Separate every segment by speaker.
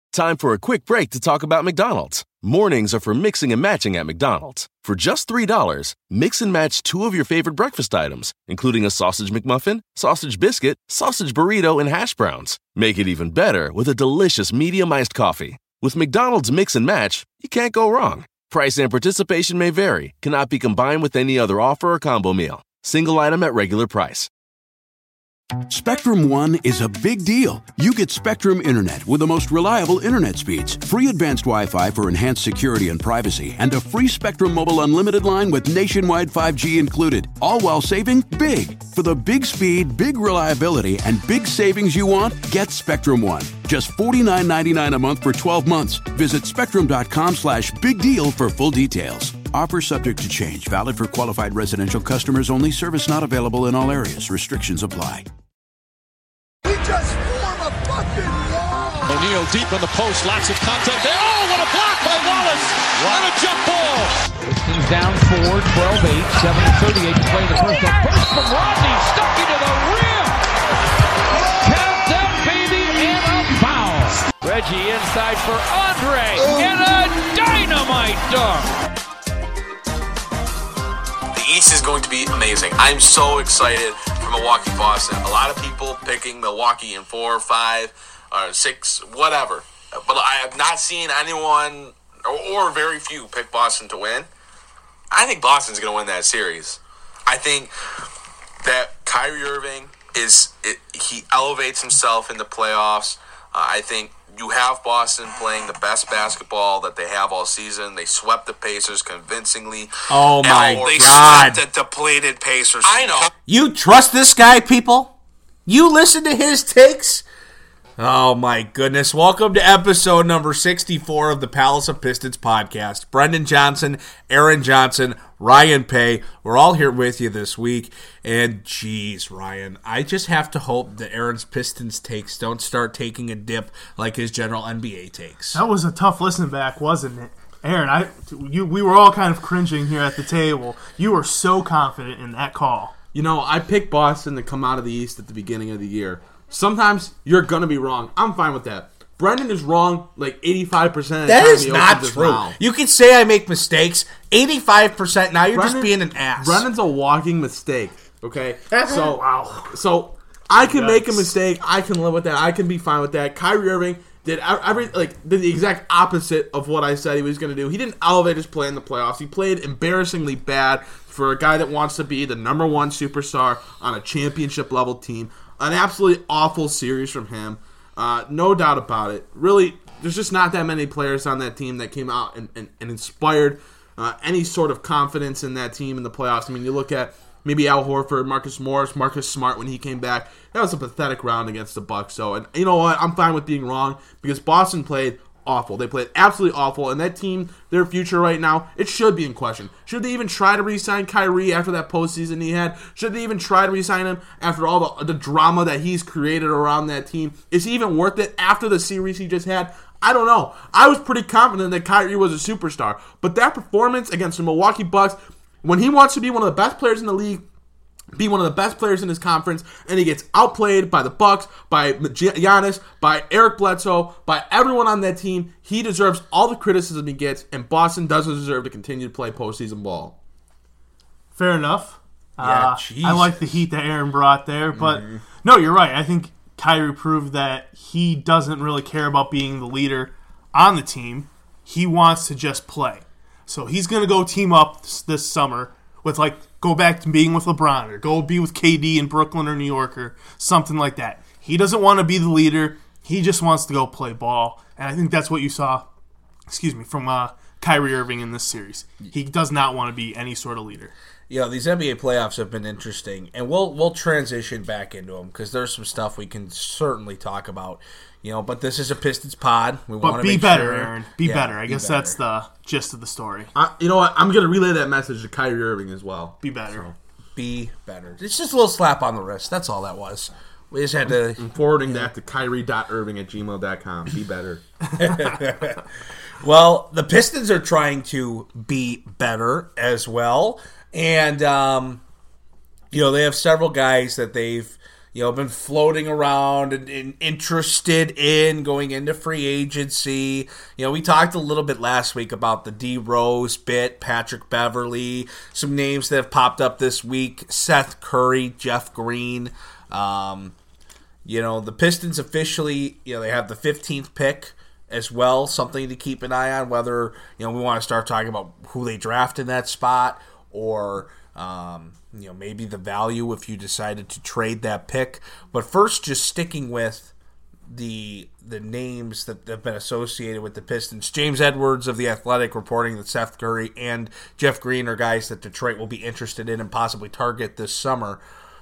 Speaker 1: Time for a quick break to talk about McDonald's. Mornings are for mixing and matching at McDonald's. For just $3, mix and match 2 of your favorite breakfast items, including a sausage McMuffin, sausage biscuit, sausage burrito, and hash browns. Make it even better with a delicious medium iced coffee. With McDonald's Mix and Match, you can't go wrong. Price and participation may vary. Cannot be combined with any other offer or combo meal. Single item at regular price.
Speaker 2: Spectrum One is a big deal. You get Spectrum Internet with the most reliable internet speeds, free advanced Wi-Fi for enhanced security and privacy, and a free Spectrum Mobile Unlimited line with nationwide 5G included, all while saving big. For the big speed, big reliability, and big savings you want, get Spectrum One. Just $49.99 a month for 12 months. Visit spectrum.com/big deal for full details. Offer subject to change. Valid for qualified residential customers only. Service not available in all areas. Restrictions apply.
Speaker 3: We just form a fucking wall.
Speaker 4: O'Neal deep in the post. Lots of contact there. Oh, what a block by Wallace. What a jump ball.
Speaker 5: Pistons down 4, 12-8, 7:38 to play the first half. Burst from Rodney. Stuck into the rim. Count them, baby, and a foul. Reggie inside for Andre. And a dynamite dunk.
Speaker 6: The East is going to be amazing. I'm so excited for Milwaukee, Boston. A lot of people picking Milwaukee in 4, 5, or 6, whatever. But I have not seen anyone, or very few, pick Boston to win. I think Boston's going to win that series. I think that Kyrie Irving he elevates himself in the playoffs. I think you have Boston playing the best basketball that they have all season. They swept the Pacers convincingly.
Speaker 7: Oh, my God.
Speaker 6: They swept the depleted Pacers. I know.
Speaker 7: You trust this guy, people? You listen to his takes? Oh, my goodness. Welcome to episode number 64 of the Palace of Pistons podcast. Brendan Johnson, Aaron Johnson, Ryan Paye. We're all here with you this week. And, geez, Ryan, I just have to hope that Aaron's Pistons takes don't start taking a dip like his general NBA takes.
Speaker 8: That was a tough listen back, wasn't it? Aaron, we were all kind of cringing here at the table. You were so confident in that call.
Speaker 9: You know, I picked Boston to come out of the East at the beginning of the year. Sometimes you're going to be wrong. I'm fine with that. Brendan is wrong like 85% of the time.
Speaker 7: That is not true. You can say I make mistakes. 85% now, you're just being an ass.
Speaker 9: Brendan's a walking mistake, okay? So, wow. So I can make a mistake. I can live with that. I can be fine with that. Kyrie Irving did the exact opposite of what I said he was going to do. He didn't elevate his play in the playoffs. He played embarrassingly bad for a guy that wants to be the number one superstar on a championship-level team. An absolutely awful series from him. No doubt about it. Really, there's just not that many players on that team that came out and inspired any sort of confidence in that team in the playoffs. I mean, you look at maybe Al Horford, Marcus Morris, Marcus Smart when he came back. That was a pathetic round against the Bucks. So, and you know what? I'm fine with being wrong because Boston played awful. They played absolutely awful, and that team, their future right now, it should be in question. Should they even try to re-sign Kyrie after that postseason he had? Should they even try to re-sign him after all the drama that he's created around that team? Is he even worth it after the series he just had? I don't know. I was pretty confident that Kyrie was a superstar, but that performance against the Milwaukee Bucks, when he wants to be one of the best players in the league, be one of the best players in his conference, and he gets outplayed by the Bucks, by Giannis, by Eric Bledsoe, by everyone on that team. He deserves all the criticism he gets, and Boston doesn't deserve to continue to play postseason ball.
Speaker 8: Fair enough.
Speaker 7: Yeah,
Speaker 8: I like the heat that Aaron brought there, but no, you're right. I think Kyrie proved that he doesn't really care about being the leader on the team. He wants to just play. So he's going to go team up this summer with, go back to being with LeBron or go be with KD in Brooklyn or New York or something like that. He doesn't want to be the leader. He just wants to go play ball. And I think that's what you saw, from Kyrie Irving in this series. He does not want to be any sort of leader.
Speaker 7: You know, these NBA playoffs have been interesting, and we'll transition back into them because there's some stuff we can certainly talk about. You know, but this is a Pistons pod.
Speaker 8: But be better, Aaron. Be better. I guess that's the gist of the story.
Speaker 9: You know what? I'm going to relay that message to Kyrie Irving as well.
Speaker 8: Be better.
Speaker 7: So, be better. It's just a little slap on the wrist. That's all that was. We just had to...
Speaker 9: I'm forwarding that to Kyrie.Irving@gmail.com. Be better.
Speaker 7: Well, the Pistons are trying to be better as well. And, they have several guys that they've, been floating around and interested in going into free agency. We talked a little bit last week about the D. Rose bit, Patrick Beverley, some names that have popped up this week, Seth Curry, Jeff Green. The Pistons officially, they have the 15th pick as well, something to keep an eye on, whether, we want to start talking about who they draft in that spot or, maybe the value if you decided to trade that pick. But first, just sticking with the names that have been associated with the Pistons. James Edwards of The Athletic reporting that Seth Curry and Jeff Green are guys that Detroit will be interested in and possibly target this summer.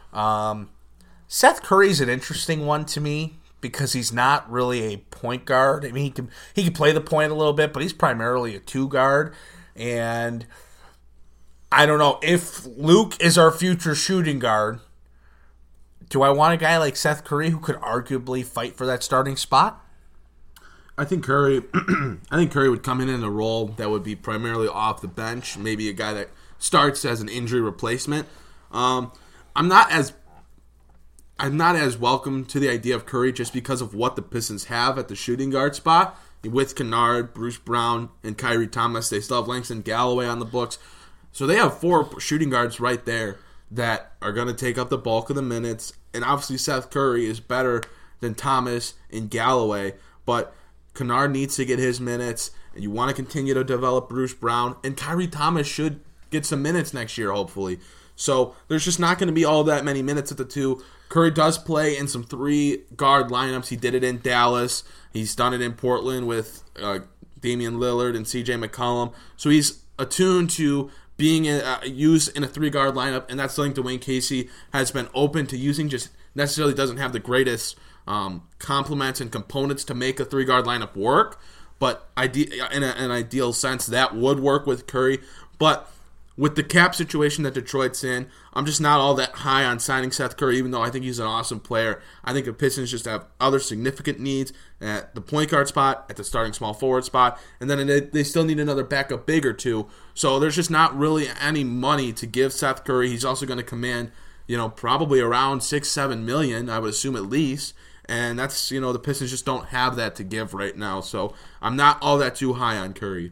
Speaker 7: Seth Curry's an interesting one to me because he's not really a point guard. I mean, he can play the point a little bit, but he's primarily a two guard. And I don't know, if Luke is our future shooting guard, do I want a guy like Seth Curry who could arguably fight for that starting spot?
Speaker 9: I think Curry would come in a role that would be primarily off the bench, maybe a guy that starts as an injury replacement. I'm not as welcome to the idea of Curry just because of what the Pistons have at the shooting guard spot. With Kennard, Bruce Brown, and Kyrie Thomas, they still have Langston Galloway on the books. So they have 4 shooting guards right there that are going to take up the bulk of the minutes. And obviously Seth Curry is better than Thomas and Galloway. But Kennard needs to get his minutes. And you want to continue to develop Bruce Brown. And Kyrie Thomas should get some minutes next year, hopefully. So there's just not going to be all that many minutes at the 2. Curry does play in some 3-guard lineups. He did it in Dallas. He's done it in Portland with Damian Lillard and C.J. McCollum. So he's attuned to being used in a 3-guard lineup, and that's something Dwayne Casey has been open to using, just necessarily doesn't have the greatest complements and components to make a 3-guard lineup work. But in an ideal sense, that would work with Curry. But with the cap situation that Detroit's in, I'm just not all that high on signing Seth Curry, even though I think he's an awesome player. I think the Pistons just have other significant needs at the point guard spot, at the starting small forward spot, and then they still need another backup big or two. So there's just not really any money to give Seth Curry. He's also going to command, probably around $6-7 million, I would assume at least. And that's, the Pistons just don't have that to give right now. So I'm not all that too high on Curry.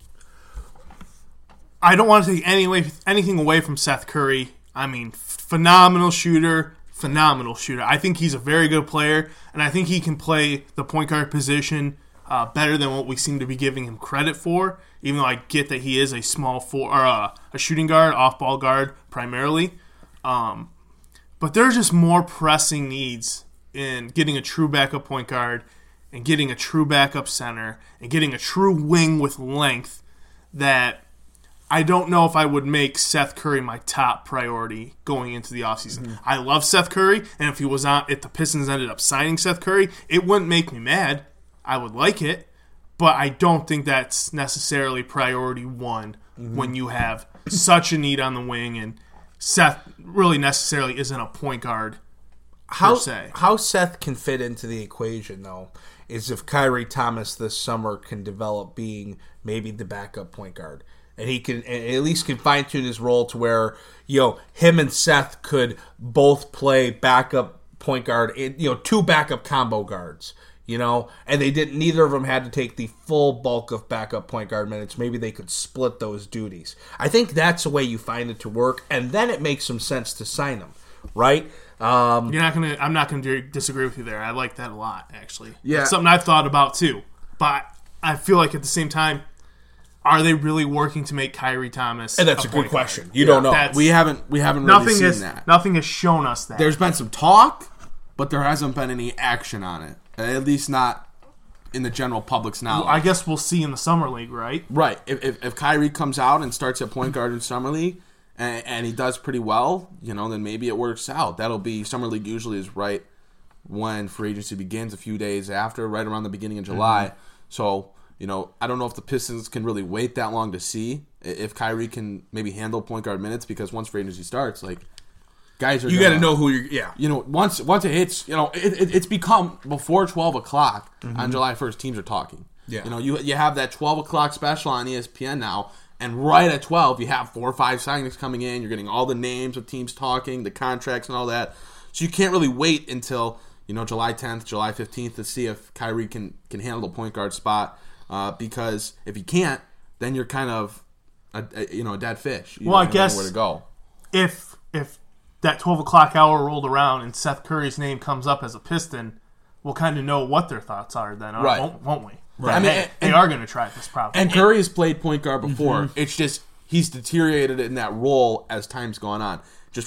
Speaker 8: I don't want to take anything away from Seth Curry. I mean, phenomenal shooter. I think he's a very good player, and I think he can play the point guard position better than what we seem to be giving him credit for, even though I get that he is a a shooting guard, off-ball guard primarily. But there's just more pressing needs in getting a true backup point guard and getting a true backup center and getting a true wing with length that I don't know if I would make Seth Curry my top priority going into the offseason. Mm-hmm. I love Seth Curry, and if the Pistons ended up signing Seth Curry, it wouldn't make me mad. I would like it, but I don't think that's necessarily priority one when you have such a need on the wing, and Seth really necessarily isn't a point guard per se.
Speaker 7: How Seth can fit into the equation, though, is if Kyrie Thomas this summer can develop being maybe the backup point guard. And he can at least fine-tune his role to where, him and Seth could both play backup point guard, 2 backup combo guards, and neither of them had to take the full bulk of backup point guard minutes. Maybe they could split those duties. I think that's the way you find it to work, and then it makes some sense to sign them, right?
Speaker 8: I'm not gonna disagree with you there. I like that a lot, actually.
Speaker 9: Yeah,
Speaker 8: it's something I've thought about too. But I feel like at the same time, are they really working to make Kyrie Thomas?
Speaker 7: And that's a good question. You don't know.
Speaker 9: We haven't really seen that.
Speaker 8: Nothing has shown us that.
Speaker 9: There's been some talk, but there hasn't been any action on it. At least not in the general public's knowledge.
Speaker 8: Well, I guess we'll see in the Summer League, right?
Speaker 9: Right. If Kyrie comes out and starts at point guard in Summer League, and he does pretty well, then maybe it works out. That'll be Summer League usually is right when free agency begins, a few days after, right around the beginning of July. Mm-hmm. So, I don't know if the Pistons can really wait that long to see if Kyrie can maybe handle point guard minutes, because once free agency starts, guys are
Speaker 7: you got to know who you're.
Speaker 9: Once it hits, it's become before 12 o'clock on July 1st. Teams are talking.
Speaker 7: Yeah.
Speaker 9: You have that 12 o'clock special on ESPN now, and right at 12 you have 4 or 5 signings coming in. You're getting all the names of teams talking, the contracts and all that.
Speaker 7: So you can't really wait until July 10th, July 15th to see if Kyrie can handle the point guard spot. Because if he can't, then you're kind of a dead fish. You
Speaker 8: I guess
Speaker 7: know where to go.
Speaker 8: If that 12 o'clock hour rolled around and Seth Curry's name comes up as a Piston, we'll kind of know what their thoughts are then, won't we?
Speaker 7: Right. I mean,
Speaker 8: they are going to try this probably.
Speaker 7: And Curry has played point guard before. Mm-hmm. It's just he's deteriorated in that role as time's gone on. Just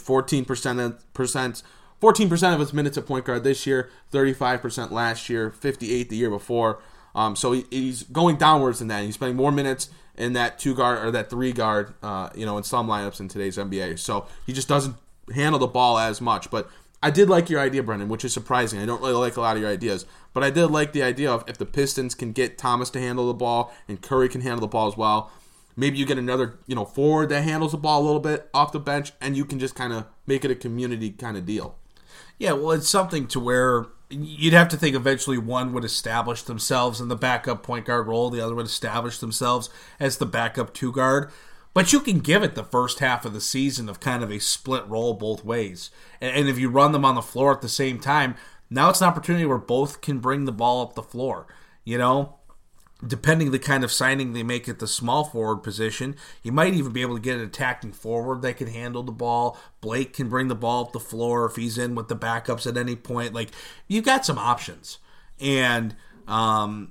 Speaker 7: 14% of his minutes at point guard this year, 35% last year, 58% the year before. So he's going downwards in that. He's playing more minutes in that 2-guard or that 3-guard, in some lineups in today's NBA. So he just doesn't handle the ball as much. But I did like your idea, Brendan, which is surprising. I don't really like a lot of your ideas. But I did like the idea of if the Pistons can get Thomas to handle the ball and Curry can handle the ball as well, maybe you get another, forward that handles the ball a little bit off the bench, and you can just kind of make it a community kind of deal.
Speaker 10: Yeah, well, it's something to where you'd have to think eventually one would establish themselves in the backup point guard role, the other would establish themselves as the backup 2-guard. But you can give it the first half of the season of kind of a split role both ways. And if you run them on the floor at the same time, now it's an opportunity where both can bring the ball up the floor. Depending the kind of signing they make at the small forward position, you might even be able to get an attacking forward that can handle the ball. Blake can bring the ball up the floor if he's in with the backups at any point. Like, you've got some options. And, to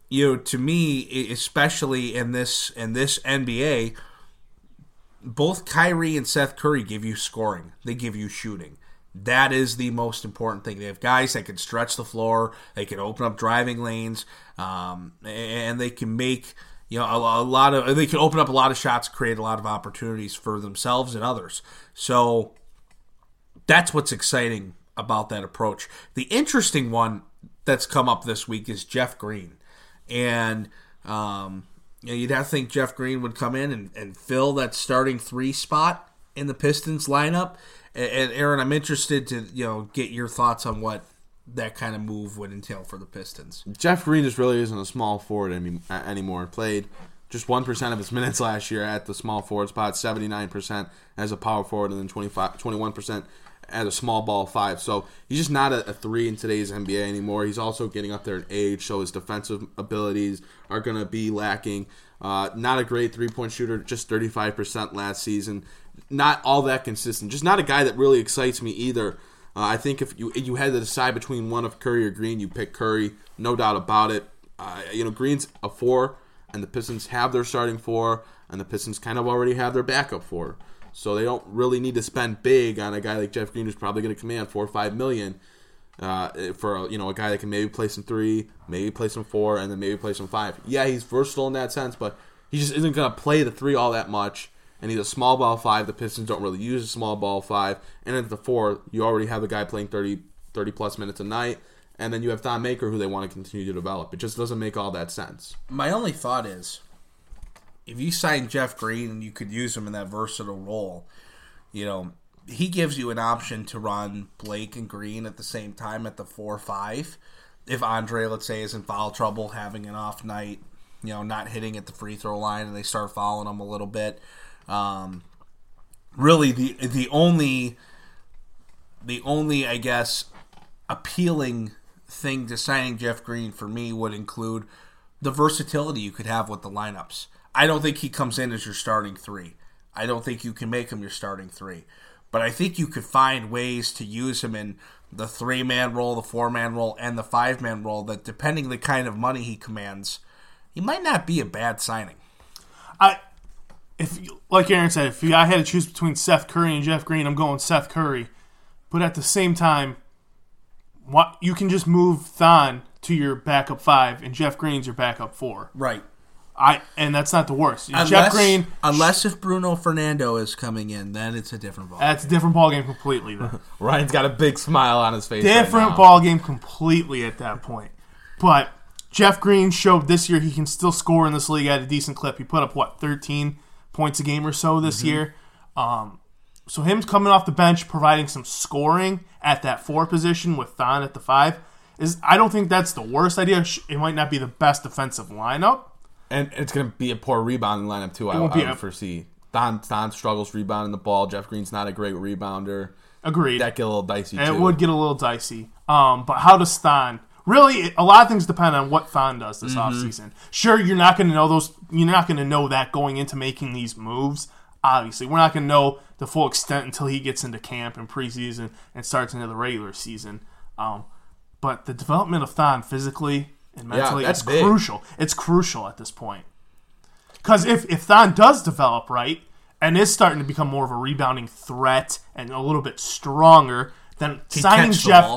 Speaker 10: me, especially in this NBA, both Kyrie and Seth Curry give you scoring. They give you shooting. That is the most important thing. They have guys that can stretch the floor, they can open up driving lanes, and they can make they can open up a lot of shots, create a lot of opportunities for themselves and others. So that's what's exciting about that approach. The interesting one that's come up this week is Jeff Green, and you'd have to think Jeff Green would come in and fill that starting 3 spot in the Pistons lineup. And Aaron, I'm interested to get your thoughts on what that kind of move would entail for the Pistons.
Speaker 7: Jeff Green just really isn't a small forward anymore. Played just 1% of his minutes last year at the small forward spot, 79% as a power forward, and then 21% as a small ball 5. So he's just not a 3 in today's NBA anymore. He's also getting up there in age, so his defensive abilities are going to be lacking. Not a great 3-point shooter, just 35% last season. Not all that consistent. Just not a guy that really excites me either. I think if you had to decide between one of Curry or Green, you pick Curry, no doubt about it. Green's a 4, and the Pistons have their starting 4, and the Pistons kind of already have their backup 4. So they don't really need to spend big on a guy like Jeff Green, who's probably going to command $4 or $5 million for a guy that can maybe play some 3, maybe play some 4, and then maybe play some 5. Yeah, he's versatile in that sense, but he just isn't going to play the 3 all that much. And he's a small ball 5. The Pistons don't really use a small ball 5. And at the 4, you already have the guy playing 30-plus minutes a night. And then you have Thon Maker, who they want to continue to develop. It just doesn't make all that sense.
Speaker 10: My only thought is, if you sign Jeff Green and you could use him in that versatile role, he gives you an option to run Blake and Green at the same time at the 4-5. If Andre, let's say, is in foul trouble, having an off night, not hitting at the free throw line, and they start fouling him a little bit. Really, the only I guess appealing thing to signing Jeff Green for me would include the versatility you could have with the lineups. I don't think he comes in as your starting 3. I don't think you can make him your starting 3. But I think you could find ways to use him in the 3-man role, the 4-man role, and the 5-man role that, depending the kind of money he commands, he might not be a bad signing.
Speaker 8: Like Aaron said, if I had to choose between Seth Curry and Jeff Green, I'm going Seth Curry. But at the same time, you can just move Thon to your backup 5, and Jeff Green's your backup 4.
Speaker 10: Right.
Speaker 8: And that's not the worst. Jeff Green,
Speaker 10: unless if Bruno Fernando is coming in, then it's a different ball.
Speaker 8: That's a different ball game completely. Then
Speaker 7: Ryan's got a big smile on his face.
Speaker 8: Different ball game completely at that point. But Jeff Green showed this year he can still score in this league at a decent clip. He put up 13 points a game or so this year. So him coming off the bench, providing some scoring at that 4 position with Thon at the 5 I don't think that's the worst idea. It might not be the best defensive lineup.
Speaker 7: And it's going to be a poor rebounding lineup, too, I would foresee. Thon struggles rebounding the ball. Jeff Green's not a great rebounder.
Speaker 8: Agreed.
Speaker 9: that get a little dicey too.
Speaker 8: It would get a little dicey. But how does Thon? Really, a lot of things depend on what Thon does this offseason. Sure, you're not going to know those. You're not going to know that going into making these moves. Obviously, we're not going to know the full extent until he gets into camp and preseason and starts into the regular season. But the development of Thon physically and mentally is crucial. It's crucial at this point. Because if Thon does develop right and is starting to become more of a rebounding threat and a little bit stronger, then signing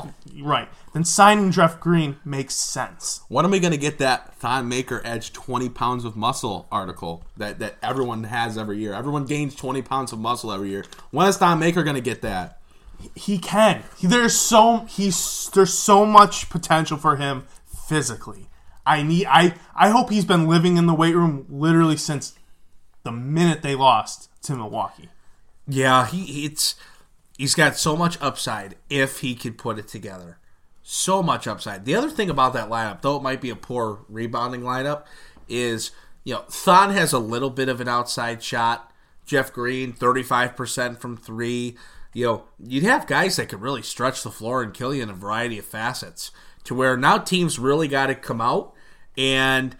Speaker 8: Jeff Green makes sense.
Speaker 9: When are we going to get that Thon Maker Edge 20 pounds of muscle article that everyone has every year? Everyone gains 20 pounds of muscle every year. When is Thon Maker going to get that?
Speaker 8: He can. There's so much potential for him physically. I hope he's been living in the weight room literally since the minute they lost to Milwaukee.
Speaker 10: Yeah, he's got so much upside if he could put it together. So much upside. The other thing about that lineup, though it might be a poor rebounding lineup, is Thon has a little bit of an outside shot. Jeff Green, 35% from three. You'd have guys that could really stretch the floor and kill you in a variety of facets. To where now teams really got to come out and,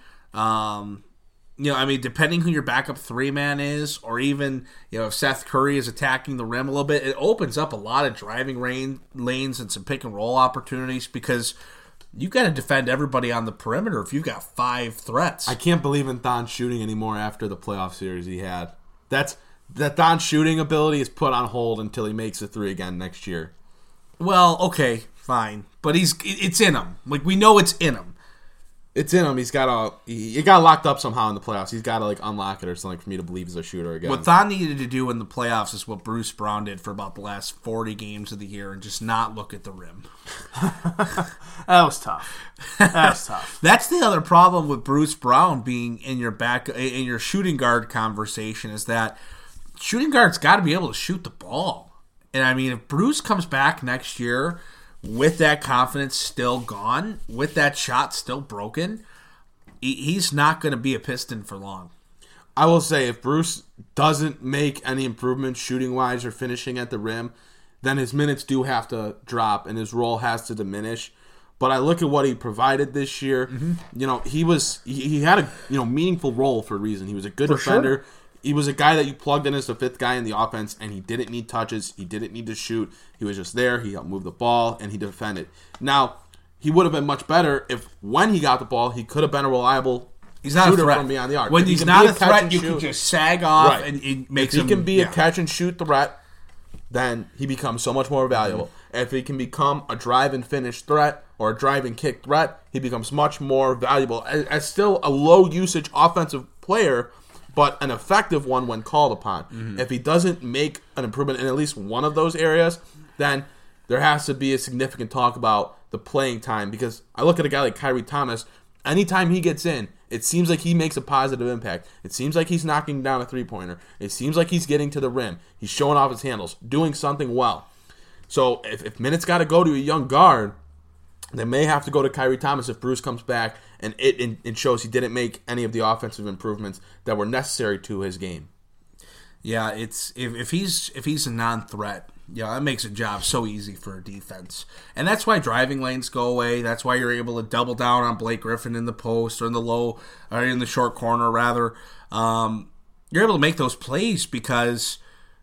Speaker 10: depending who your backup three-man is, or even, if Seth Curry is attacking the rim a little bit, it opens up a lot of driving lanes and some pick-and-roll opportunities because you've got to defend everybody on the perimeter if you've got 5 threats.
Speaker 9: I can't believe in Thon shooting anymore after the playoff series he had. That Thon shooting ability is put on hold until he makes a 3 again next year.
Speaker 10: Well, okay, fine. But it's in him. Like, we know it's in him.
Speaker 9: It's in him. He got locked up somehow in the playoffs. He's got to unlock it or something for me to believe he's a shooter again.
Speaker 10: What Thon needed to do in the playoffs is what Bruce Brown did for about the last 40 games of the year and just not look at the rim.
Speaker 8: That was tough.
Speaker 10: That's the other problem with Bruce Brown being in your shooting guard conversation is that shooting guards got to be able to shoot the ball. And if Bruce comes back next year with that confidence still gone, with that shot still broken, he's not going to be a Piston for long.
Speaker 9: I will say, if Bruce doesn't make any improvements shooting-wise or finishing at the rim, then his minutes do have to drop and his role has to diminish. But I look at what he provided this year. He had a meaningful role for a reason. He was a good defender. Sure. He was a guy that you plugged in as the 5th guy in the offense, and he didn't need touches. He didn't need to shoot. He was just there. He helped move the ball, and he defended. Now, he would have been much better if when he got the ball, he could have been a reliable shooter from beyond the arc.
Speaker 10: When he's not a threat, you can just sag off and it makes him...
Speaker 9: If he can be a catch-and-shoot threat, then he becomes so much more valuable. If he can become a drive-and-finish threat or a drive-and-kick threat, he becomes much more valuable. As still a low-usage offensive player, but an effective one when called upon. If he doesn't make an improvement in at least one of those areas, then there has to be a significant talk about the playing time. Because I look at a guy like Kyrie Thomas, anytime he gets in, it seems like he makes a positive impact. It seems like he's knocking down a three-pointer. It seems like he's getting to the rim. He's showing off his handles, doing something well. So if minutes got to go to a young guard, they may have to go to Kyrie Thomas if Bruce comes back and it shows he didn't make any of the offensive improvements that were necessary to his game.
Speaker 10: Yeah, it's if he's a non-threat, that makes a job so easy for a defense. And that's why driving lanes go away. That's why you're able to double down on Blake Griffin in the post or in the low or in the short corner rather. You're able to make those plays because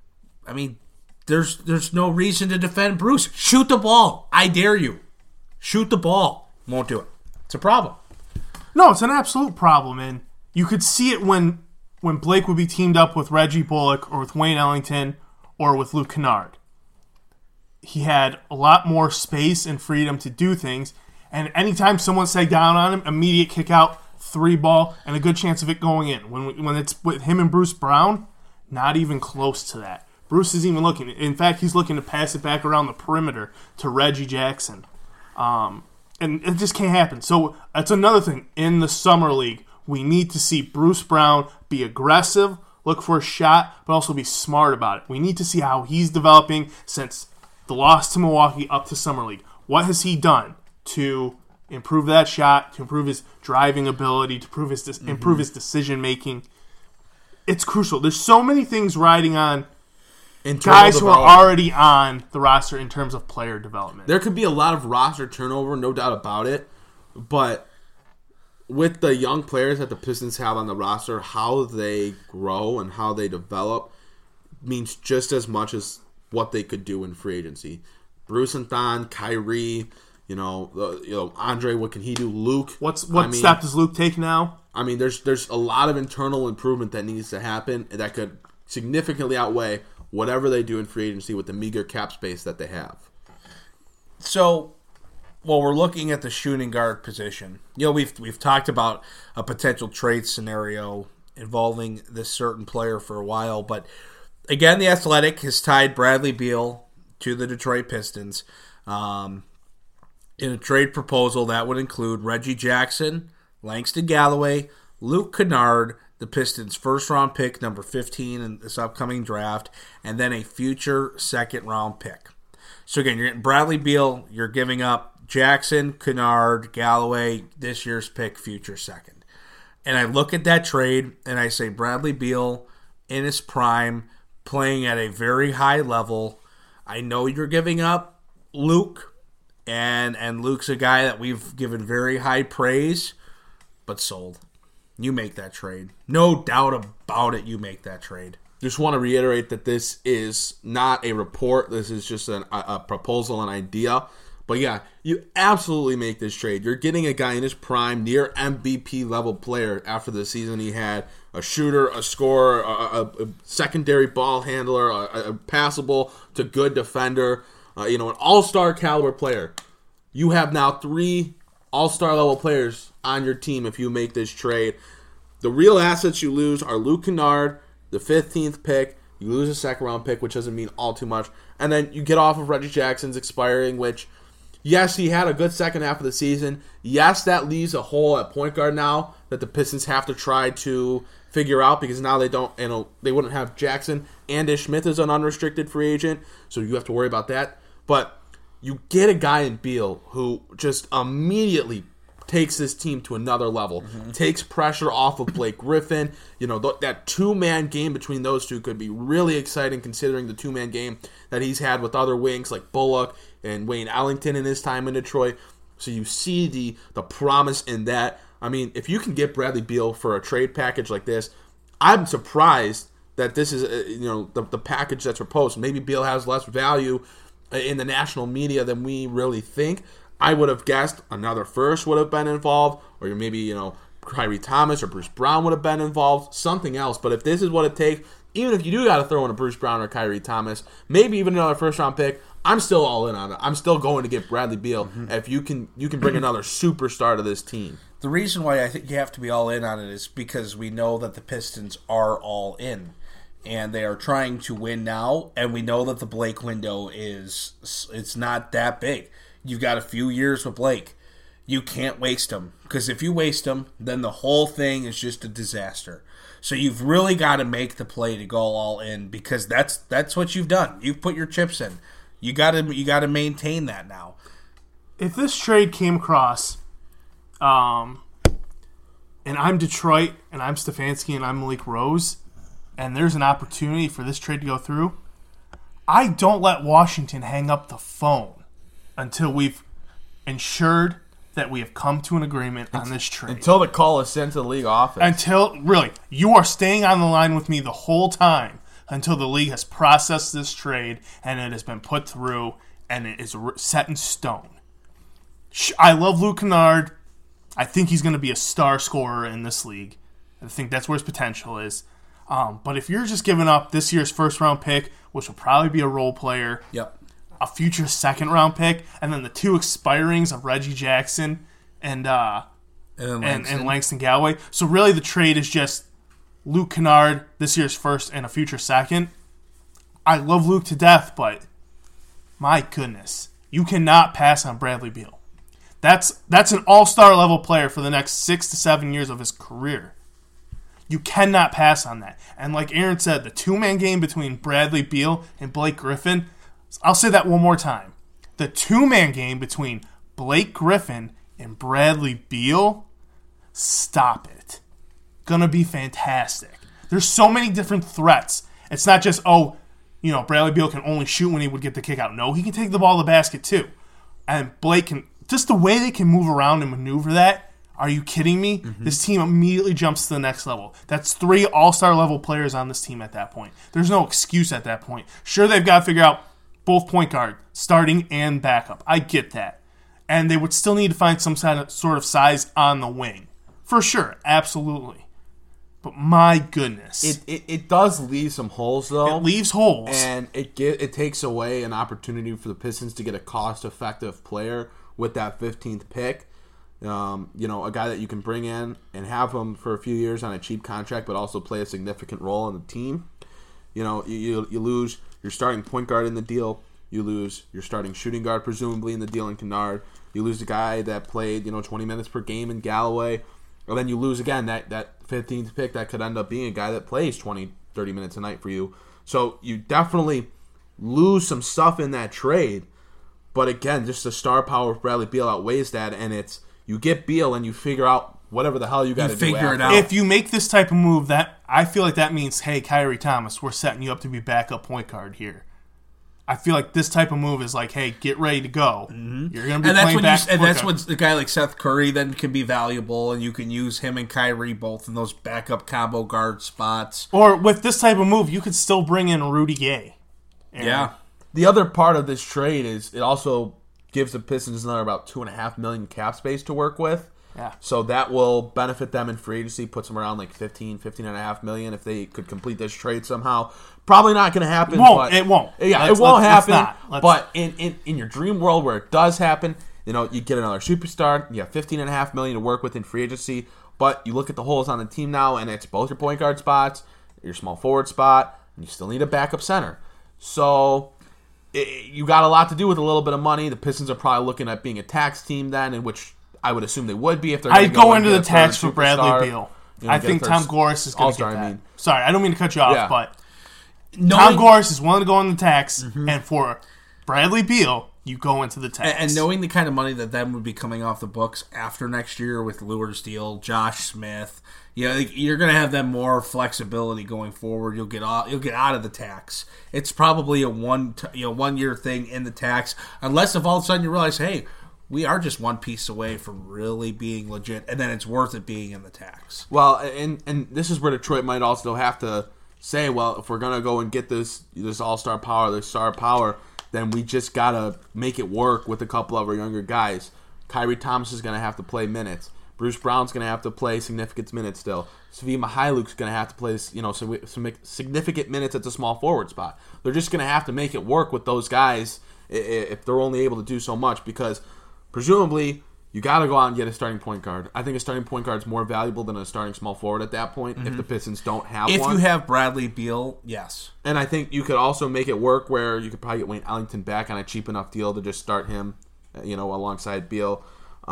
Speaker 10: there's no reason to defend Bruce. Shoot the ball. I dare you. Shoot the ball. Won't do it. It's a problem.
Speaker 8: No, it's an absolute problem, and you could see it when Blake would be teamed up with Reggie Bullock or with Wayne Ellington or with Luke Kennard. He had a lot more space and freedom to do things, and anytime someone sagged down on him, immediate kick out, 3-ball, and a good chance of it going in. When it's with him and Bruce Brown, not even close to that. Bruce is even looking. In fact, he's looking to pass it back around the perimeter to Reggie Jackson. And it just can't happen. So that's another thing. In the Summer League, we need to see Bruce Brown be aggressive, look for a shot, but also be smart about it. We need to see how he's developing since the loss to Milwaukee up to Summer League. What has he done to improve that shot, to improve his driving ability, to improve his decision-making? It's crucial. There's so many things riding on guys who are already on the roster in terms of player development.
Speaker 9: There could be a lot of roster turnover, no doubt about it. But with the young players that the Pistons have on the roster, how they grow and how they develop means just as much as what they could do in free agency. Bruce and Thon, Kyrie, Andre, what can he do? Luke,
Speaker 8: what step does Luke take now?
Speaker 9: I mean, there's a lot of internal improvement that needs to happen that could significantly outweigh whatever they do in free agency with the meager cap space that they have.
Speaker 10: So, while we're looking at the shooting guard position, we've talked about a potential trade scenario involving this certain player for a while, but again, The Athletic has tied Bradley Beal to the Detroit Pistons in a trade proposal that would include Reggie Jackson, Langston Galloway, Luke Kennard, the Pistons' first-round pick, number 15 in this upcoming draft, and then a future second-round pick. So again, you're getting Bradley Beal, you're giving up Jackson, Kennard, Galloway, this year's pick, future second. And I look at that trade, and I say Bradley Beal in his prime, playing at a very high level. I know you're giving up Luke, and Luke's a guy that we've given very high praise, but sold. You make that trade. No doubt about it, you make that trade.
Speaker 9: Just want to reiterate that this is not a report. This is just a proposal, an idea. But yeah, you absolutely make this trade. You're getting a guy in his prime, near MVP level player after the season he had. A shooter, a scorer, a secondary ball handler, a passable to good defender, an all-star caliber player. You have now 3 all-star level players on your team if you make this trade. The real assets you lose are Luke Kennard, the 15th pick. You lose a second-round pick, which doesn't mean all too much. And then you get off of Reggie Jackson's expiring, which, yes, he had a good second half of the season. Yes, that leaves a hole at point guard now that the Pistons have to try to figure out because now they wouldn't have Jackson. and Ish Smith is an unrestricted free agent, so you have to worry about that. But you get a guy in Beal who just immediately takes this team to another level, takes pressure off of Blake Griffin. That two-man game between those two could be really exciting considering the two-man game that he's had with other wings like Bullock and Wayne Ellington in his time in Detroit. So you see the promise in that. I mean, if you can get Bradley Beal for a trade package like this, I'm surprised that this is the package that's proposed. Maybe Beal has less value in the national media than we really think. I would have guessed another first would have been involved, or maybe, Kyrie Thomas or Bruce Brown would have been involved, something else. But if this is what it takes, even if you do got to throw in a Bruce Brown or Kyrie Thomas, maybe even another first-round pick, I'm still all in on it. I'm still going to get Bradley Beal if you can bring another superstar to this team.
Speaker 10: The reason why I think you have to be all in on it is because we know that the Pistons are all in. And they are trying to win now, and we know that the Blake window it's not that big. You've got a few years with Blake. You can't waste him, because if you waste him, then the whole thing is just a disaster. So you've really got to make the play to go all in, because that's what you've done. You've put your chips in. You got to maintain that now.
Speaker 8: If this trade came across, and I'm Detroit, and I'm Stefanski, and I'm Malik Rose, and there's an opportunity for this trade to go through, I don't let Washington hang up the phone until we've ensured that we have come to an agreement on this trade.
Speaker 9: Until the call is sent to the league office.
Speaker 8: Really, you are staying on the line with me the whole time until the league has processed this trade and it has been put through and it is set in stone. I love Luke Kennard. I think he's going to be a star scorer in this league. I think that's where his potential is. But if you're just giving up this year's first-round pick, which will probably be a role player, a future second-round pick, and then the two expirings of Reggie Jackson and Langston Galloway. So really the trade is just Luke Kennard, this year's first, and a future second. I love Luke to death, but my goodness, you cannot pass on Bradley Beal. That's an all-star level player for the next 6 to 7 years of his career. You cannot pass on that. And like Aaron said, the two-man game between Bradley Beal and Blake Griffin, I'll say that one more time. The two-man game between Blake Griffin and Bradley Beal, stop it. Gonna be fantastic. There's so many different threats. It's not just, Bradley Beal can only shoot when he would get the kick out. No, he can take the ball to the basket too. And Blake can, just the way they can move around and maneuver that, are you kidding me? Mm-hmm. This team immediately jumps to the next level. That's 3 all-star level players on this team at that point. There's no excuse at that point. Sure, they've got to figure out both point guard, starting and backup. I get that. And they would still need to find some sort of size on the wing. For sure, absolutely. But my goodness.
Speaker 9: It does leave some holes, though.
Speaker 8: It leaves holes.
Speaker 9: And it takes away an opportunity for the Pistons to get a cost-effective player with that 15th pick. A guy that you can bring in and have him for a few years on a cheap contract, but also play a significant role on the team. You lose your starting point guard in the deal. You lose your starting shooting guard, presumably, in the deal in Kennard. You lose the guy that played 20 minutes per game in Galloway. And then you lose again that 15th pick that could end up being a guy that plays 20, 30 minutes a night for you. So you definitely lose some stuff in that trade. But again, just the star power of Bradley Beal outweighs that, and it's you get Beal and you figure out whatever the hell you got to do.
Speaker 10: Figure it out.
Speaker 8: If you make this type of move, that I feel like that means, hey, Kyrie Thomas, we're setting you up to be backup point guard here. I feel like this type of move is like, hey, get ready to go. Mm-hmm. You're going to be playing back.
Speaker 10: And that's when the guy like Seth Curry then can be valuable, and you can use him and Kyrie both in those backup combo guard spots.
Speaker 8: Or with this type of move, you could still bring in Rudy Gay.
Speaker 10: Yeah.
Speaker 9: The other part of this trade is it also gives the Pistons another about $2.5 million cap space to work with.
Speaker 8: Yeah.
Speaker 9: So that will benefit them in free agency, puts them around like $15.5 million if they could complete this trade somehow. Probably not going to happen.
Speaker 8: It won't.
Speaker 9: Yeah, it won't happen. But in your dream world where it does happen, you get another superstar. You have $15.5 million to work with in free agency. But you look at the holes on the team now, and it's both your point guard spots, your small forward spot, and you still need a backup center. So you got a lot to do with a little bit of money. The Pistons are probably looking at being a tax team then, in which I would assume they would be if they're.
Speaker 8: I'd go into the tax for Bradley Beal. I think Tom Gores is going to get that. Sorry, I don't mean to cut you off, but Tom Gores is willing to go in the tax, and for Bradley Beal, you go into the tax.
Speaker 10: And knowing the kind of money that then would be coming off the books after next year with Lewis Steele, Josh Smith, you're going to have them more flexibility going forward. You'll get out of the tax. It's probably a one year thing in the tax, unless if all of a sudden you realize, hey, we are just one piece away from really being legit, and then it's worth it being in the tax.
Speaker 9: Well, and this is where Detroit might also have to say, well, if we're going to go and get this all-star power, this star power, then we just got to make it work with a couple of our younger guys. Kyrie Thomas is going to have to play minutes. Bruce Brown's going to have to play significant minutes still. Svi Mykhailiuk's going to have to play some significant minutes at the small forward spot. They're just going to have to make it work with those guys if they're only able to do so much, because presumably you got to go out and get a starting point guard. I think a starting point guard is more valuable than a starting small forward at that point if the Pistons don't have one.
Speaker 10: If you have Bradley Beal, yes.
Speaker 9: And I think you could also make it work where you could probably get Wayne Ellington back on a cheap enough deal to just start him, alongside Beal.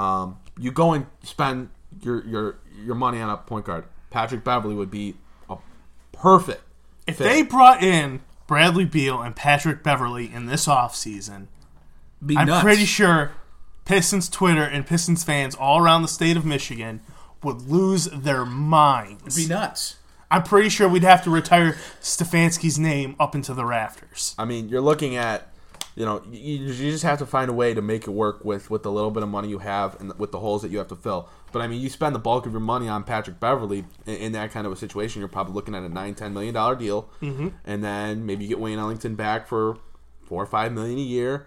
Speaker 9: You go and spend your money on a point guard. Patrick Beverley would be a perfect
Speaker 8: If
Speaker 9: fit.
Speaker 8: they brought in Bradley Beal and Patrick Beverley in this offseason, I'm pretty sure Pistons Twitter and Pistons fans all around the state of Michigan would lose their minds.
Speaker 10: It'd be nuts.
Speaker 8: I'm pretty sure we'd have to retire Stefanski's name up into the rafters.
Speaker 9: I mean, you're looking at, you just have to find a way to make it work with the little bit of money you have and with the holes that you have to fill. But, I mean, you spend the bulk of your money on Patrick Beverley in that kind of a situation, you're probably looking at a $9-10 million deal. Mm-hmm. And then maybe you get Wayne Ellington back for $4 or $5 million a year.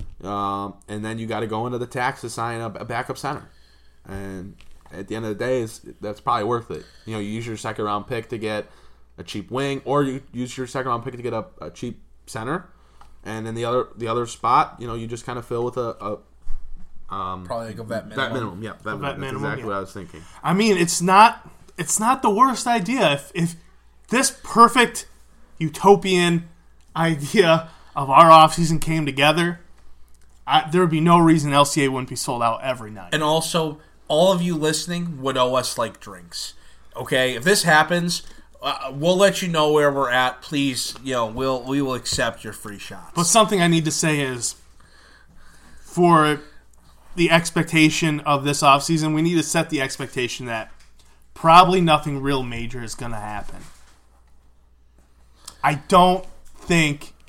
Speaker 9: And then you got to go into the tax to sign a backup center. And at the end of the day, that's probably worth it. You use your second-round pick to get a cheap wing, or you use your second-round pick to get a cheap center. And then the other spot, you just kind of fill with a
Speaker 10: probably like a vet minimum.
Speaker 9: Vet minimum, yeah. Vet minimum. That's exactly what I was thinking.
Speaker 8: I mean, it's not the worst idea. If this perfect utopian idea of our offseason came together, there would be no reason LCA wouldn't be sold out every night.
Speaker 10: And also, all of you listening would owe us like drinks. Okay, if this happens, we'll let you know where we're at. Please, we will accept your free shots.
Speaker 8: But something I need to say is, for the expectation of this offseason, we need to set the expectation that probably nothing real major is going to happen. I don't think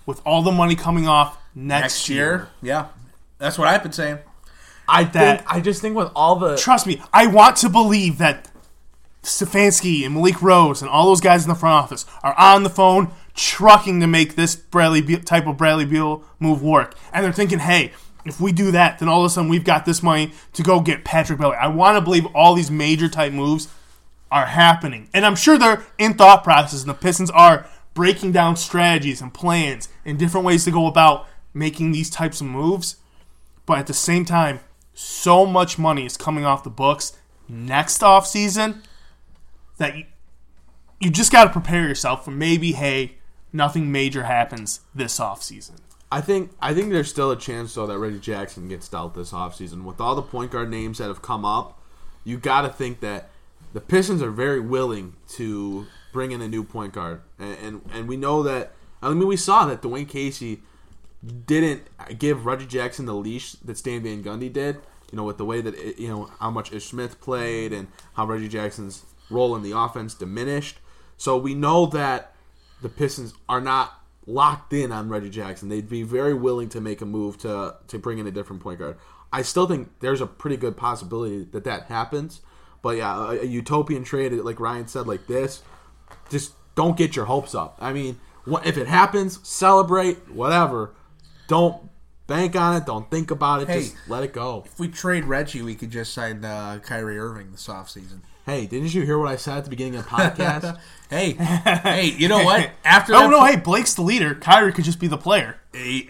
Speaker 8: with all the money coming off next year.
Speaker 10: Yeah, that's what I've been saying.
Speaker 9: I just think with all the...
Speaker 8: Trust me, I want to believe that Stefanski and Malik Rose and all those guys in the front office are on the phone trucking to make this type of Bradley Beal move work. And they're thinking, hey, if we do that, then all of a sudden we've got this money to go get Patrick Beverley. I want to believe all these major type moves are happening. And I'm sure they're in thought process, and the Pistons are breaking down strategies and plans and different ways to go about making these types of moves. But at the same time, so much money is coming off the books next offseason that you just got to prepare yourself for maybe, hey, nothing major happens this offseason.
Speaker 9: I think there's still a chance, though, that Reggie Jackson gets dealt this offseason. With all the point guard names that have come up, you got to think that the Pistons are very willing to bring in a new point guard. And we know that, we saw that Dwayne Casey didn't give Reggie Jackson the leash that Stan Van Gundy did, with the way that, how much Ish Smith played and how Reggie Jackson's role in the offense diminished. So we know that the Pistons are not locked in on Reggie Jackson. They'd be very willing to make a move to bring in a different point guard. I still think there's a pretty good possibility that happens. But yeah, a utopian trade, like Ryan said, like this, just don't get your hopes up. I mean, if it happens, celebrate, whatever. Don't bank on it. Don't think about it.
Speaker 10: Hey,
Speaker 9: just let it go.
Speaker 10: If we trade Reggie, we could just sign Kyrie Irving this offseason.
Speaker 9: Hey, didn't you hear what I said at the beginning of the podcast?
Speaker 10: hey, you know what? After
Speaker 8: hey, Blake's the leader. Kyrie could just be the player.
Speaker 10: Hey,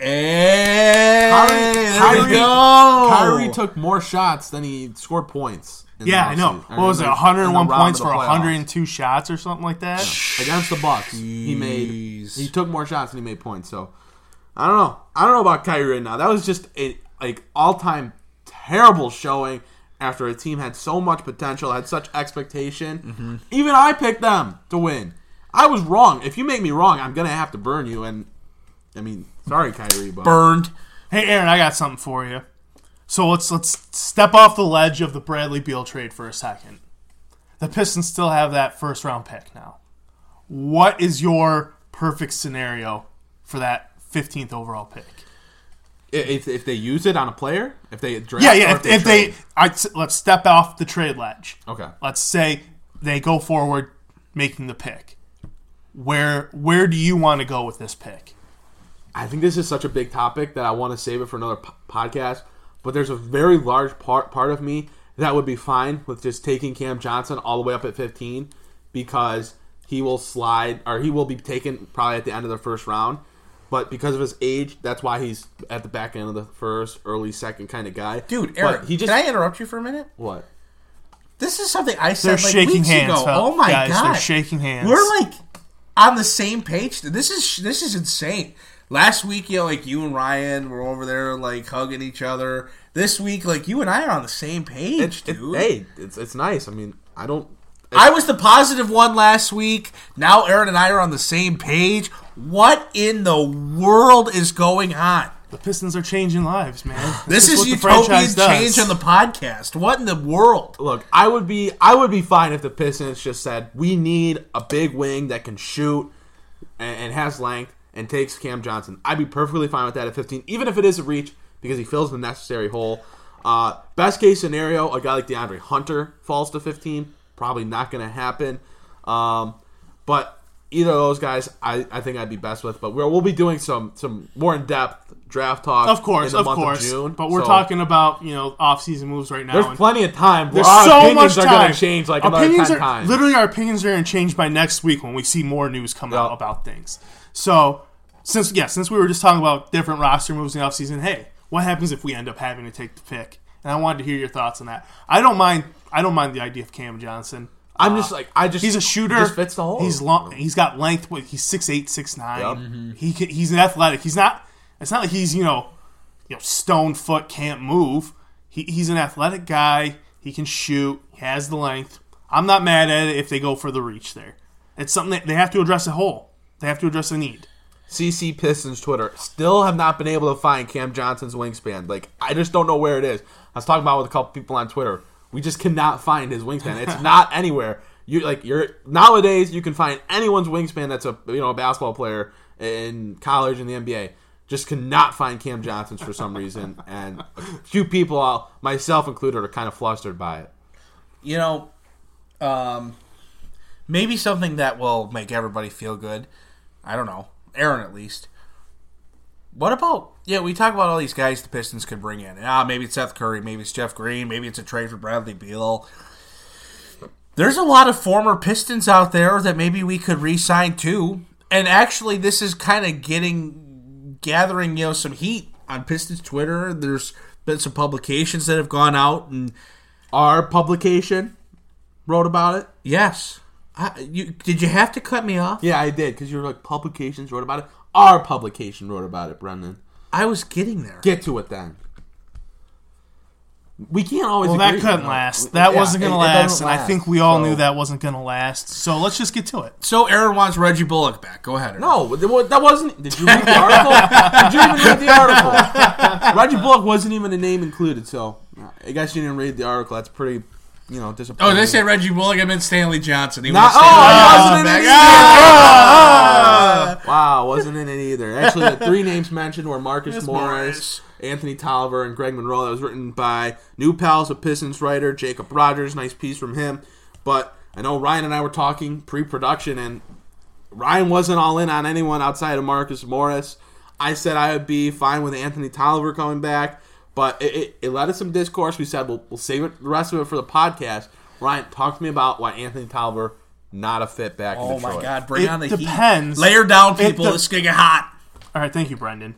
Speaker 9: Kyrie took more shots than he scored points.
Speaker 8: Yeah, I know. What was it? 101 points for 102 shots or something like that?
Speaker 9: Yeah. Against the Bucks, he took more shots than he made points. So I don't know. I don't know about Kyrie right now. That was just a all-time terrible showing. After a team had so much potential, had such expectation. Even I picked them to win. I was wrong. If you make me wrong, I'm going to have to burn you. And, sorry, Kyrie. But...
Speaker 10: Burned.
Speaker 8: Hey, Aaron, I got something for you. So let's step off the ledge of the Bradley Beal trade for a second. The Pistons still have that first-round pick now. What is your perfect scenario for that 15th overall pick?
Speaker 9: If they use it on a player, if they draft,
Speaker 8: let's step off the trade ledge.
Speaker 9: Okay.
Speaker 8: Let's say they go forward, making the pick. Where do you want to go with this pick?
Speaker 9: I think this is such a big topic that I want to save it for another podcast. But there's a very large part of me that would be fine with just taking Cam Johnson all the way up at 15 because he will slide or he will be taken probably at the end of the first round. But because of his age, that's why he's at the back end of the first, early second kind of guy.
Speaker 10: Dude, Eric, can I interrupt you for a minute?
Speaker 9: What?
Speaker 10: This is something I said
Speaker 8: they're shaking
Speaker 10: weeks
Speaker 8: hands,
Speaker 10: ago. Oh my
Speaker 8: guys,
Speaker 10: God.
Speaker 8: They're shaking hands.
Speaker 10: We're on the same page. This is insane. Last week, you and Ryan were over there hugging each other. This week, you and I are on the same page, dude.
Speaker 9: It's nice.
Speaker 10: I was the positive one last week. Now Aaron and I are on the same page. What in the world is going on?
Speaker 8: The Pistons are changing lives, man.
Speaker 10: This is utopian change on the podcast. What in the world?
Speaker 9: Look, I would be fine if the Pistons just said, we need a big wing that can shoot and has length and takes Cam Johnson. I'd be perfectly fine with that at 15, even if it is a reach because he fills the necessary hole. Best case scenario, a guy like DeAndre Hunter falls to 15. Probably not going to happen. But either of those guys, I think I'd be best with. But we'll be doing some more in-depth draft talk
Speaker 8: of course.
Speaker 9: of June.
Speaker 8: But we're talking about off-season moves right now.
Speaker 9: There's plenty of time.
Speaker 8: There's so much time.
Speaker 9: Are going to change another 10 times.
Speaker 8: Literally, our opinions are going to change by next week when we see more news come out about things. So, since we were just talking about different roster moves in the offseason, hey, what happens if we end up having to take the pick? And I wanted to hear your thoughts on that. I don't mind the idea of Cam Johnson.
Speaker 9: He's
Speaker 8: a shooter.
Speaker 9: He just fits the hole.
Speaker 8: He's long. He's got length. He's 6'8", 6'9". Yep. He's an athletic. He's not. It's not like he's stone foot, can't move. He's an athletic guy. He can shoot. He has the length. I'm not mad at it if they go for the reach there. It's something that they have to address a hole. They have to address a need.
Speaker 9: CC Pistons Twitter still have not been able to find Cam Johnson's wingspan. I just don't know where it is. I was talking about it with a couple people on Twitter. We just cannot find his wingspan. It's not anywhere. Nowadays you can find anyone's wingspan that's a basketball player in college and the NBA. Just cannot find Cam Johnson's for some reason, and a few people, myself included, are kind of flustered by it.
Speaker 10: You know, maybe something that will make everybody feel good. I don't know. Aaron, at least. What about, we talk about all these guys the Pistons could bring in. Maybe it's Seth Curry, maybe it's Jeff Green, maybe it's a trade for Bradley Beal. There's a lot of former Pistons out there that maybe we could re-sign too. And actually, this is kind of gathering, some heat on Pistons Twitter. There's been some publications that have gone out, and
Speaker 9: our publication wrote about it.
Speaker 10: Yes. Did you have to cut me off?
Speaker 9: Yeah, I did, because you were like, publications wrote about it. Our publication wrote about it, Brendan.
Speaker 10: I was getting there.
Speaker 9: Get to it then. We can't always.
Speaker 8: Well, that couldn't last. That wasn't going to last, and I think we all knew that wasn't going to last. So let's just get to it.
Speaker 10: So Aaron wants Reggie Bullock back. Go ahead, Aaron.
Speaker 9: No, that wasn't. Did you read the article? Did you even read the article? Reggie Bullock wasn't even a name included. So I guess you didn't read the article. That's pretty, disappointing.
Speaker 10: Oh, they say Reggie Bullock. I meant Stanley Johnson. He
Speaker 9: wasn't in it either. Wow, wasn't in it either. Actually, the three names mentioned were Marcus Morris, Anthony Tolliver, and Greg Monroe. That was written by New Pals, a Pistons writer, Jacob Rogers. Nice piece from him. But I know Ryan and I were talking pre-production, and Ryan wasn't all in on anyone outside of Marcus Morris. I said I would be fine with Anthony Tolliver coming back, but it led us some discourse. We said we'll save it, the rest of it for the podcast. Ryan, talk to me about why Anthony Tolliver not a fit back in Detroit.
Speaker 10: Oh my God, bring on the
Speaker 8: depends.
Speaker 10: Heat. Layer down, people. This could get hot.
Speaker 8: All right, thank you, Brendan.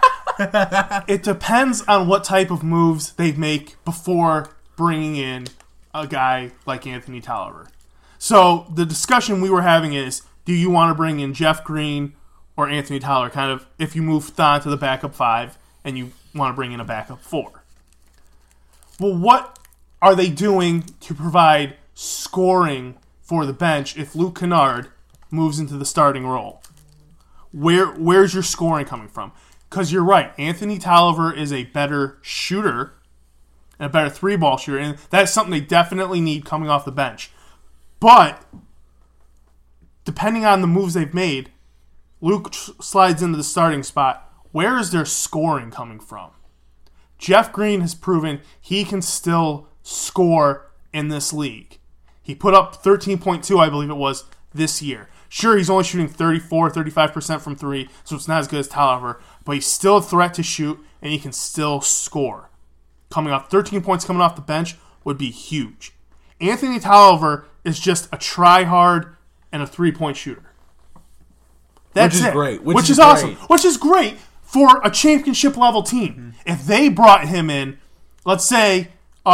Speaker 8: It depends on what type of moves they make before bringing in a guy like Anthony Tolliver. So the discussion we were having is, do you want to bring in Jeff Green or Anthony Tolliver? Kind of if you move Thon to the backup 5 and you want to bring in a backup 4. Well, what are they doing to provide scoring for the bench if Luke Kennard moves into the starting role? Where's your scoring coming from? Because you're right, Anthony Tolliver is a better shooter and a better 3-ball shooter, and that's something they definitely need coming off the bench. But depending on the moves they've made, Luke slides into the starting spot. Where is their scoring coming from? Jeff Green has proven he can still score in this league. He put up 13.2, I believe it was, this year. Sure, he's only shooting 35% from 3, so it's not as good as Tolliver, but he's still a threat to shoot, and he can still score. Coming off 13 points coming off the bench would be huge. Anthony Tolliver is just a try-hard and a 3-point shooter. That's
Speaker 9: Which is
Speaker 8: it.
Speaker 9: Great.
Speaker 8: Which is awesome. Which is great for a championship-level team. Mm-hmm. If they brought him in, let's say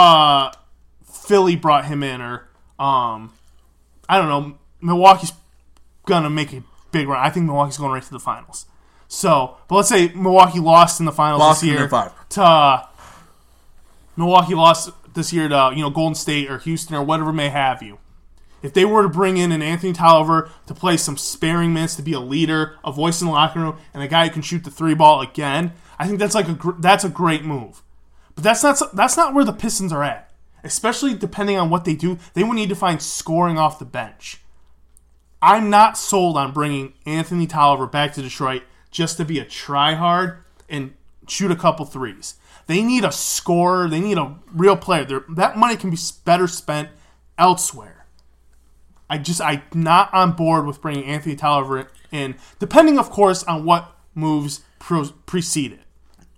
Speaker 8: Philly brought him in, or I don't know, Milwaukee's going to make a big run. I think Milwaukee's going right to the finals. So, but let's say Milwaukee lost in the finals this year Milwaukee lost this year to Golden State or Houston or whatever may have you. If they were to bring in an Anthony Tolliver to play some sparing minutes, to be a leader, a voice in the locker room, and a guy who can shoot the 3-ball again, I think that's a great move. But that's not where the Pistons are at. Especially depending on what they do, they would need to find scoring off the bench. I'm not sold on bringing Anthony Tolliver back to Detroit just to be a try-hard and shoot a couple threes. They need a scorer. They need a real player. That money can be better spent elsewhere. I'm not on board with bringing Anthony Tolliver in, depending, of course, on what moves precede it.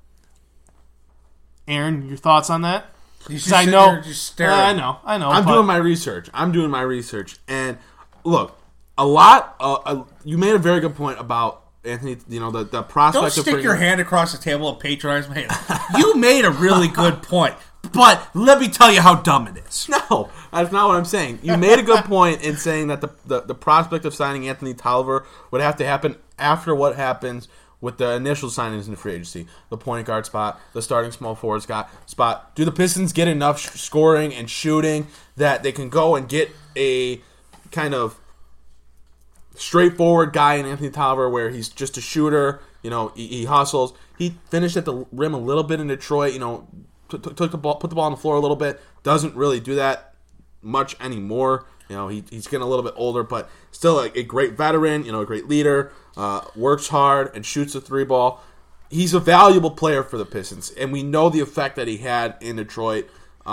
Speaker 8: Aaron, your thoughts on that?
Speaker 9: I know.
Speaker 8: I know.
Speaker 9: I'm doing my research. And look, a lot. You made a very good point about Anthony. The prospect.
Speaker 10: Don't stick your hand across the table and patronize my hand. You made a really good point, but let me tell you how dumb it is.
Speaker 9: No, that's not what I'm saying. You made a good point in saying that the prospect of signing Anthony Tolliver would have to happen after what happens with the initial signings in the free agency, the point guard spot, the starting small forward spot. Do the Pistons get enough scoring and shooting that they can go and get a kind of straightforward guy in Anthony Tolliver where he's just a shooter, he hustles. He finished at the rim a little bit in Detroit, took the ball, put the ball on the floor a little bit, doesn't really do that much anymore You know, he's getting a little bit older, but still a great veteran, you know, a great leader, works hard and shoots the 3 ball. He's a valuable player for the Pistons, and we know the effect that he had in Detroit.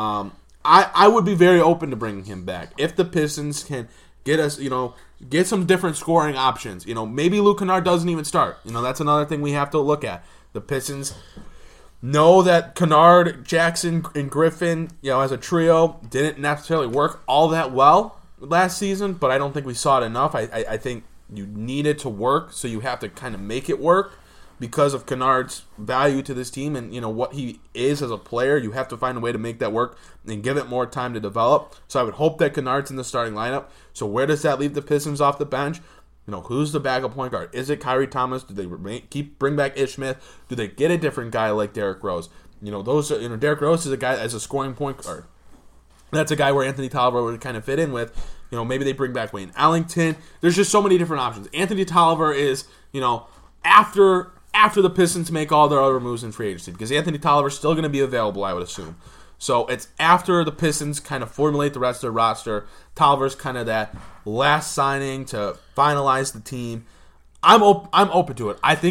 Speaker 9: I would be very open to bringing him back. If the Pistons can get us, you know, get some different scoring options. You know, maybe Luke Kennard doesn't even start. You know, that's another thing we have to look at. The Pistons know that Kennard, Jackson, and Griffin, you know, as a trio, didn't necessarily work all that well last season, but I don't think we saw it enough. I think you need it to work, so you have to kind of make it work because of Kennard's value to this team and, you know, what he is as a player. You have to find a way to make that work and give it more time to develop. So I would hope that Kennard's in the starting lineup. So where does that leave the Pistons off the bench? You know, who's the backup point guard? Is it Kyrie Thomas? Do they bring back Ish Smith? Do they get a different guy like Derrick Rose? You know, Derrick Rose is a guy as a scoring point guard. That's a guy where Anthony Tolliver would kind of fit in with. You know, maybe they bring back Wayne Ellington. There's just so many different options. Anthony Tolliver is, you know, after the Pistons make all their other moves in free agency, because Anthony Tolliver's still going to be available, I would assume. So it's after the Pistons kind of formulate the rest of their roster. Tolliver's kind of that last signing to finalize the team. I'm open to it. I think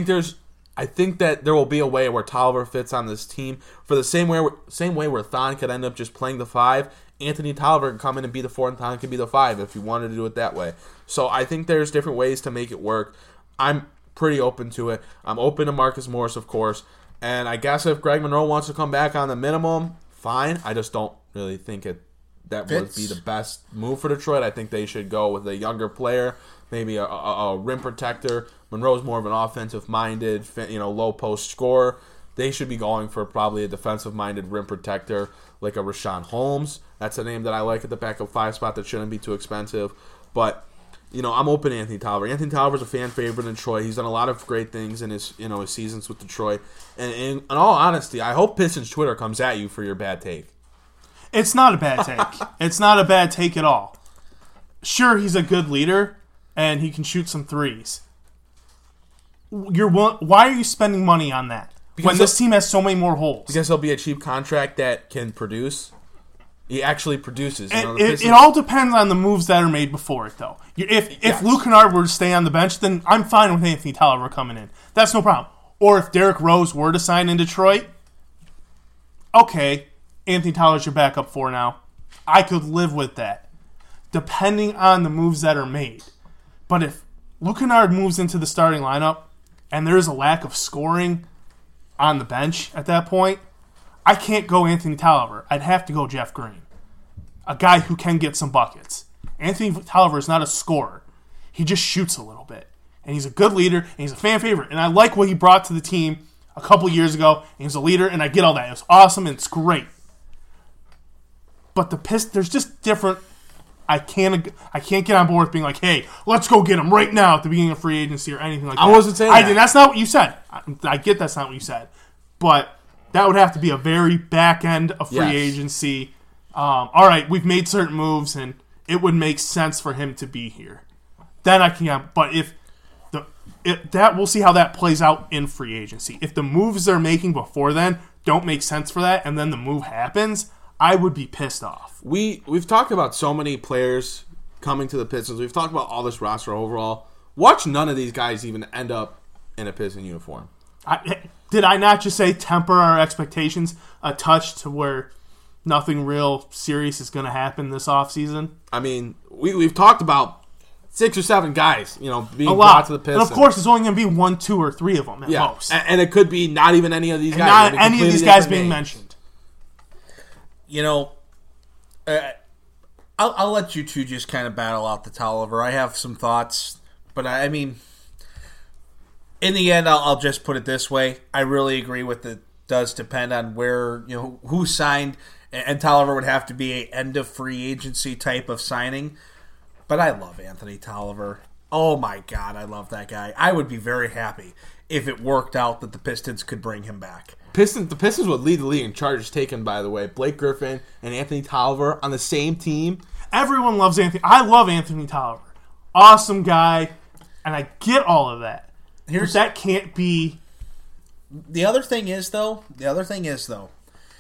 Speaker 9: that there will be a way where Tolliver fits on this team for the same way where Thon could end up just playing the 5. Anthony Tolliver can come in and be the 4, and Thon can be the 5 if you wanted to do it that way. So I think there's different ways to make it work. I'm pretty open to it. I'm open to Marcus Morris, of course. And I guess if Greg Monroe wants to come back on the minimum, fine. I just don't really think that would be the best move for Detroit. I think they should go with a younger player, maybe a rim protector. Monroe's more of an offensive-minded, you know, low-post scorer. They should be going for probably a defensive-minded rim protector like a Rashawn Holmes. That's a name that I like at the backup 5 spot that shouldn't be too expensive. But, you know, I'm open to Anthony Tolliver. Anthony Tolliver's a fan favorite in Detroit. He's done a lot of great things in his seasons with Detroit. And in all honesty, I hope Pistons Twitter comes at you for your bad take.
Speaker 8: It's not a bad take. It's not a bad take at all. Sure, he's a good leader, and he can shoot some threes. Why are you spending money on that when this team has so many more holes?
Speaker 9: Because he'll be a cheap contract that can produce. He actually produces. You know,
Speaker 8: it all depends on the moves that are made before it, though. If Luke Kennard were to stay on the bench, then I'm fine with Anthony Tolliver coming in. That's no problem. Or if Derrick Rose were to sign in Detroit, okay, Anthony Tolliver's your backup 4 now. I could live with that, depending on the moves that are made. But if Luke Kennard moves into the starting lineup and there is a lack of scoring on the bench at that point, I can't go Anthony Tolliver. I'd have to go Jeff Green, a guy who can get some buckets. Anthony Tolliver is not a scorer. He just shoots a little bit. And he's a good leader, and he's a fan favorite. And I like what he brought to the team a couple years ago. And he's a leader, and I get all that. It was awesome, and it's great. But there's just different. I can't get on board with being like, hey, let's go get him right now at the beginning of free agency or anything like that.
Speaker 9: I wasn't saying that.
Speaker 8: That's not what you said. I get that's not what you said. But that would have to be a very back end of free agency. All right, we've made certain moves, and it would make sense for him to be here. Then I can. But we'll see how that plays out in free agency. If the moves they're making before then don't make sense for that, and then the move happens, I would be pissed off.
Speaker 9: We've talked about so many players coming to the Pistons. We've talked about all this roster overall. Watch none of these guys even end up in a Piston uniform.
Speaker 8: Did I not just say temper our expectations a touch to where nothing real serious is going to happen this offseason?
Speaker 9: I mean, we've talked about 6 or 7 guys, you know, being
Speaker 8: a
Speaker 9: brought
Speaker 8: lot
Speaker 9: to the Pistons.
Speaker 8: And of course, it's only going to be 1, 2, or 3 of them at most.
Speaker 9: And it could be not even any of these guys.
Speaker 8: Not any of these guys being mentioned.
Speaker 10: You know, I'll let you two just kind of battle out the Tolliver. I have some thoughts, but I mean, in the end, I'll just put it this way. I really agree with it. Does depend on where, you know, who signed, and Tolliver would have to be a end of free agency type of signing. But I love Anthony Tolliver. Oh my God, I love that guy. I would be very happy if it worked out that the Pistons could bring him back.
Speaker 9: The Pistons would lead the league in charges taken, by the way. Blake Griffin and Anthony Tolliver on the same team.
Speaker 8: Everyone loves Anthony. I love Anthony Tolliver. Awesome guy, and I get all of that. That can't be.
Speaker 10: The other thing is, though,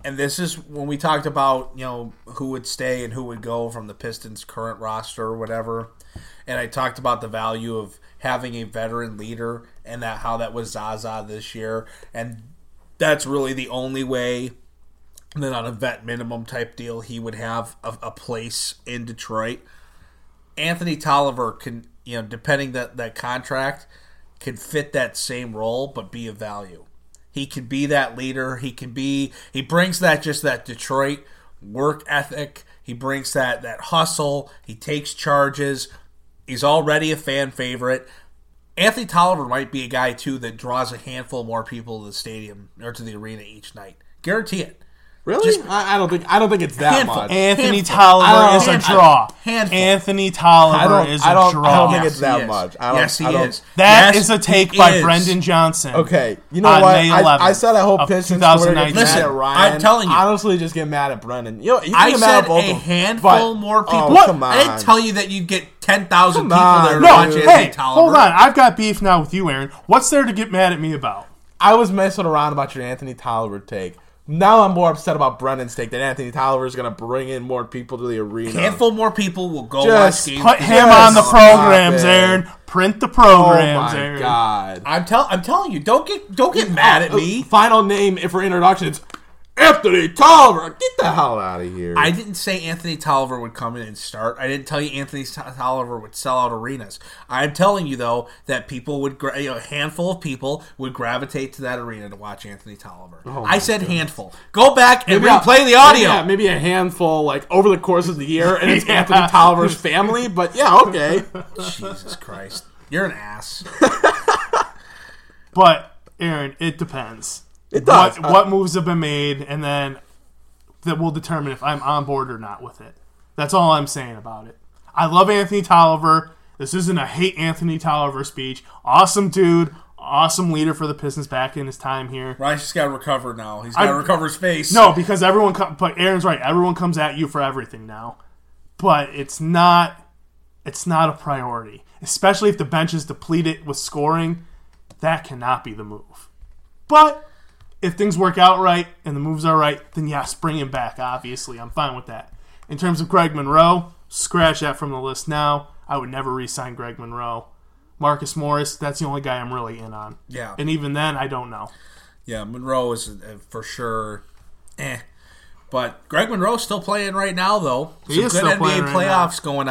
Speaker 10: And this is when we talked about, who would stay and who would go from the Pistons' current roster or whatever. And I talked about the value of having a veteran leader and how that was Zaza this year. And that's really the only way that on a vet minimum type deal he would have a place in Detroit. Anthony Tolliver can, depending that contract, can fit that same role but be of value. He can be that leader. He brings that Detroit work ethic. He brings that hustle. He takes charges. He's already a fan favorite. Anthony Tolliver might be a guy, too, that draws a handful more people to the stadium or to the arena each night. Guarantee it.
Speaker 9: Really? I don't think it's that much.
Speaker 8: Anthony Tolliver is a draw. Anthony Tolliver is a draw.
Speaker 9: I don't think it's that much.
Speaker 10: Yes, he is.
Speaker 8: That is a take by Brendan Johnson.
Speaker 9: Okay, you know what? I said I hope Pistons Twitter gets mad at Ryan.
Speaker 10: I'm telling you,
Speaker 9: honestly, just get mad at Brendan. You can
Speaker 10: I
Speaker 9: get
Speaker 10: said
Speaker 9: mad at both
Speaker 10: a
Speaker 9: of them,
Speaker 10: handful more people.
Speaker 9: Come on.
Speaker 10: I didn't tell you that you'd get 10,000 people there to watch Anthony Tolliver.
Speaker 8: Hold on. I've got beef now with you, Aaron. What's there to get mad at me about?
Speaker 9: I was messing around about your Anthony Tolliver take. Now I'm more upset about Brennan's take that Anthony Tolliver is going to bring in more people to the arena.
Speaker 10: A handful more people will go watch games.
Speaker 8: Put him on the programs, Aaron. Print the programs, Aaron.
Speaker 9: Oh, my God.
Speaker 10: I'm telling you, don't get mad at me.
Speaker 9: Final name for introductions, Anthony Tolliver. Get the hell out of here.
Speaker 10: I didn't say Anthony Tolliver would come in and start. I didn't tell you Anthony Tolliver would sell out arenas. I'm telling you, though, that people would, a handful of people would gravitate to that arena to watch Anthony Tolliver. I said handful. Go back and replay the audio.
Speaker 9: Maybe a handful, over the course of the year, and it's Anthony Tolliver's family, but yeah, okay.
Speaker 10: Jesus Christ. You're an ass.
Speaker 8: But, Aaron, it depends.
Speaker 9: It does.
Speaker 8: What moves have been made, and then that will determine if I'm on board or not with it. That's all I'm saying about it. I love Anthony Tolliver. This isn't a hate Anthony Tolliver speech. Awesome dude. Awesome leader for the Pistons back in his time here.
Speaker 10: Ryan's just got to recover now. He's got to recover his face.
Speaker 8: No, because but Aaron's right. Everyone comes at you for everything now. But it's not a priority. Especially if the bench is depleted with scoring. That cannot be the move. But if things work out right and the moves are right, then yes, bring him back, obviously. I'm fine with that. In terms of Greg Monroe, scratch that from the list now. I would never re-sign Greg Monroe. Marcus Morris, that's the only guy I'm really in on.
Speaker 10: Yeah.
Speaker 8: And even then, I don't know.
Speaker 10: Yeah, Monroe is for sure But Greg Monroe's still playing right now, though.
Speaker 8: He is still playing right
Speaker 10: playoffs going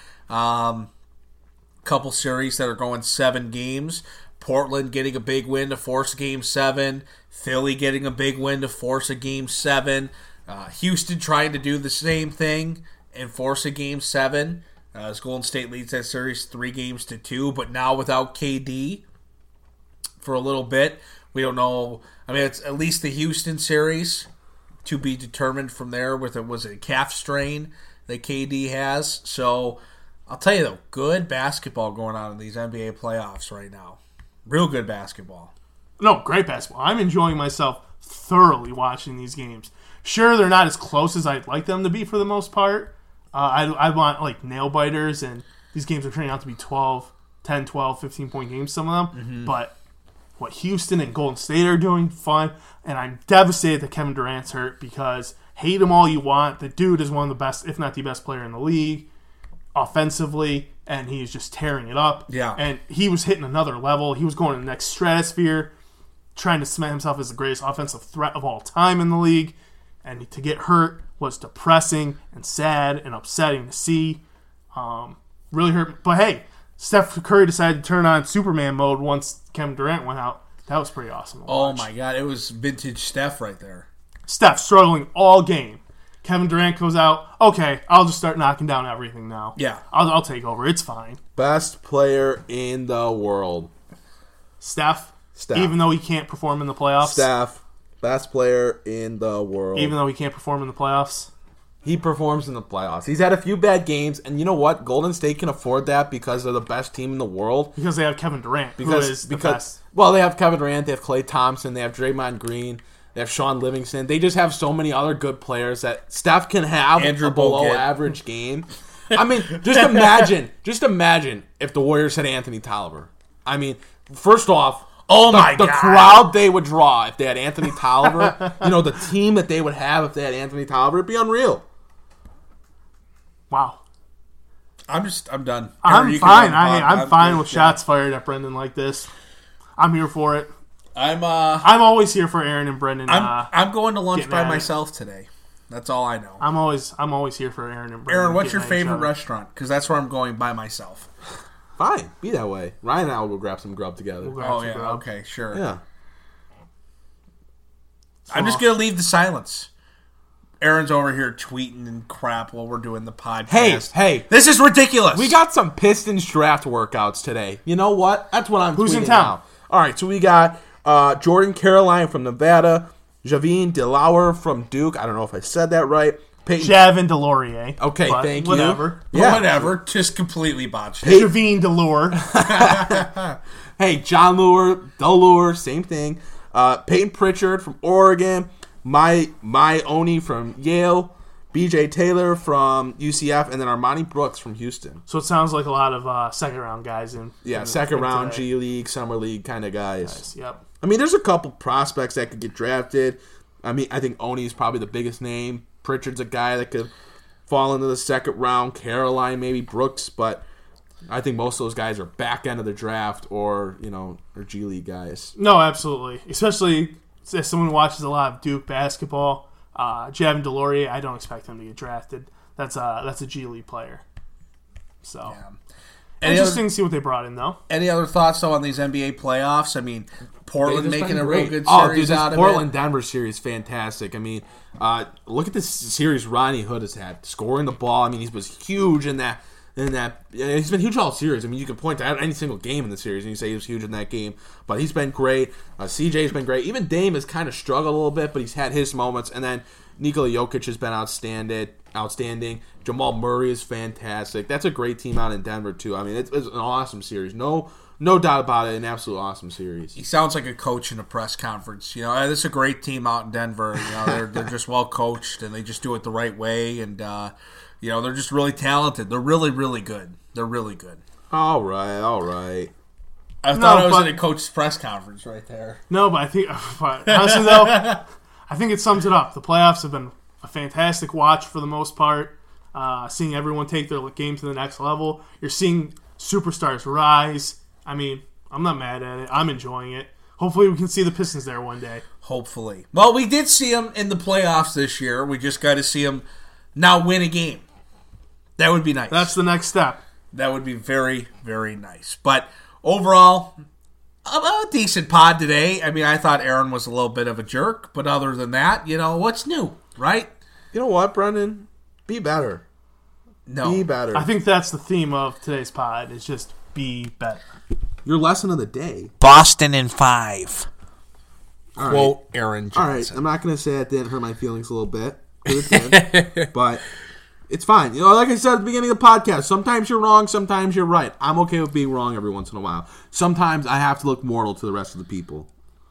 Speaker 10: on. Couple series that are going 7 games. Portland getting a big win to force a Game 7. Philly getting a big win to force a Game 7. Houston trying to do the same thing and force a Game 7. As Golden State leads that series 3-2, but now without KD for a little bit. We don't know. I mean, it's at least the Houston series to be determined from there with a calf strain that KD has. So I'll tell you, though, good basketball going on in these NBA playoffs right now. Real good basketball.
Speaker 8: No, great basketball. I'm enjoying myself thoroughly watching these games. Sure, they're not as close as I'd like them to be for the most part. I want, nail biters, and these games are turning out to be 10, 12, 15-point games, some of them. Mm-hmm. But what Houston and Golden State are doing, fun. And I'm devastated that Kevin Durant's hurt because hate him all you want. The dude is one of the best, if not the best player in the league offensively, and he's just tearing it up.
Speaker 10: Yeah.
Speaker 8: And he was hitting another level. He was going to the next stratosphere, trying to cement himself as the greatest offensive threat of all time in the league. And to get hurt was depressing and sad and upsetting to see. Really hurt. But hey, Steph Curry decided to turn on Superman mode once Kevin Durant went out. That was pretty awesome to watch.
Speaker 10: My God. It was vintage Steph right there.
Speaker 8: Steph struggling all game. Kevin Durant goes out. Okay, I'll just start knocking down everything now.
Speaker 10: Yeah.
Speaker 8: I'll take over. It's fine.
Speaker 9: Best player in the world.
Speaker 8: Steph. Even though he can't perform in the playoffs.
Speaker 9: Steph. Best player in the world.
Speaker 8: Even though he can't perform in the playoffs.
Speaker 9: He performs in the playoffs. He's had a few bad games, and you know what? Golden State can afford that because they're the best team in the world.
Speaker 8: Because they have Kevin Durant, who is the best.
Speaker 9: Well, they have Kevin Durant, they have Klay Thompson, they have Draymond Green, they have Sean Livingston. They just have so many other good players that Steph can have a below-average game. I mean, just imagine if the Warriors had Anthony Tolliver. I mean, first off,
Speaker 10: Oh my
Speaker 9: The
Speaker 10: God.
Speaker 9: crowd they would draw if they had Anthony Tolliver. The team that they would have if they had Anthony Tolliver, it'd be unreal.
Speaker 8: Wow.
Speaker 10: I'm done.
Speaker 8: I'm
Speaker 10: You
Speaker 8: fine.
Speaker 10: can-
Speaker 8: I'm fine with shots fired at Brendan like this. I'm here for it.
Speaker 10: I'm
Speaker 8: always here for Aaron and Brendan.
Speaker 10: I'm going to lunch
Speaker 8: getting
Speaker 10: by
Speaker 8: at it.
Speaker 10: myself today. That's all I know.
Speaker 8: I'm always here for Aaron and Brendan.
Speaker 10: Aaron, what's your
Speaker 8: getting at each
Speaker 10: favorite
Speaker 8: other.
Speaker 10: restaurant? Because that's where I'm going by myself.
Speaker 9: Fine, be that way. Ryan and I will go grab some grub together.
Speaker 8: We'll grab
Speaker 10: Oh
Speaker 8: some
Speaker 10: yeah,
Speaker 8: grub.
Speaker 10: okay, sure.
Speaker 9: Yeah.
Speaker 10: I'm just gonna leave the silence. Aaron's over here tweeting and crap while we're doing the podcast.
Speaker 9: Hey,
Speaker 10: this is ridiculous.
Speaker 9: we got some Pistons draft workouts today. You know what? That's what I'm
Speaker 8: Who's in
Speaker 9: tweeting
Speaker 8: town?
Speaker 9: now. All right, so we got Jordan Caroline from Nevada, Javine DeLauer from Duke. I don't know if I said that right. Peyton.
Speaker 8: Javin DeLaurier.
Speaker 9: Okay,
Speaker 8: but
Speaker 9: thank you.
Speaker 8: whatever.
Speaker 9: Yeah.
Speaker 10: Whatever, just completely botched.
Speaker 8: Javine DeLure.
Speaker 9: Hey, John Lure, DeLure, same thing. Peyton Pritchard from Oregon, my Oni from Yale, BJ Taylor from UCF, and then Armani Brooks from Houston.
Speaker 8: So it sounds like a lot of second round guys in.
Speaker 9: Second round
Speaker 8: today.
Speaker 9: G League, Summer League kind of guys.
Speaker 8: Nice, yep.
Speaker 9: I mean, there's a couple prospects that could get drafted. I mean, I think Oni's probably the biggest name. Pritchard's a guy that could fall into the second round. Caroline, maybe Brooks, but I think most of those guys are back end of the draft or G League guys.
Speaker 8: No, absolutely. Especially as someone who watches a lot of Duke basketball, Javin DeLaurier, I don't expect him to get drafted. That's a G League player. So interesting to see what they brought in, though.
Speaker 10: Any other thoughts though on these NBA playoffs? I mean, Portland
Speaker 9: They've
Speaker 10: making
Speaker 9: been
Speaker 10: a real
Speaker 9: great.
Speaker 10: good
Speaker 9: Oh,
Speaker 10: series
Speaker 9: dude,
Speaker 10: out
Speaker 9: this
Speaker 10: of it.
Speaker 9: Portland-Denver series, fantastic. I mean, look at this series Ronnie Hood has had, scoring the ball. I mean, he was huge in that. He's been huge all series. I mean, you can point to any single game in the series and you say he was huge in that game. But he's been great. CJ's been great. Even Dame has kind of struggled a little bit, but he's had his moments. And then Nikola Jokic has been outstanding. Jamal Murray is fantastic. That's a great team out in Denver too. I mean, it's an awesome series. No doubt about it. An absolute awesome series.
Speaker 10: He sounds like a coach in a press conference. This is a great team out in Denver. They're just well coached and they just do it the right way. And they're just really talented. They're really, really good. They're really good.
Speaker 9: All right.
Speaker 10: I thought I was in a coach's press conference right there.
Speaker 8: No, but I think honestly though, I think it sums it up. The playoffs have been a fantastic watch for the most part. Seeing everyone take their game to the next level. You're seeing superstars rise. I mean, I'm not mad at it. I'm enjoying it. Hopefully we can see the Pistons there one day.
Speaker 10: Hopefully. Well, we did see them in the playoffs this year. We just got to see them now win a game. That would be nice.
Speaker 8: That's the next step.
Speaker 10: That would be very, very nice. But overall, a decent pod today. I mean, I thought Aaron was a little bit of a jerk, but other than that, what's new, right?
Speaker 9: You know what, Brendan? Be better.
Speaker 10: No.
Speaker 9: Be better.
Speaker 8: I think that's the theme of today's pod, is just be better.
Speaker 9: Your lesson of the day.
Speaker 10: Boston in 5.
Speaker 9: All
Speaker 10: Quote
Speaker 9: right.
Speaker 10: Aaron
Speaker 9: All right,
Speaker 10: Johnson.
Speaker 9: I'm not going to say it didn't hurt my feelings a little bit. It did. But it's fine. Like I said at the beginning of the podcast, sometimes you're wrong, sometimes you're right. I'm okay with being wrong every once in a while. Sometimes I have to look mortal to the rest of the people.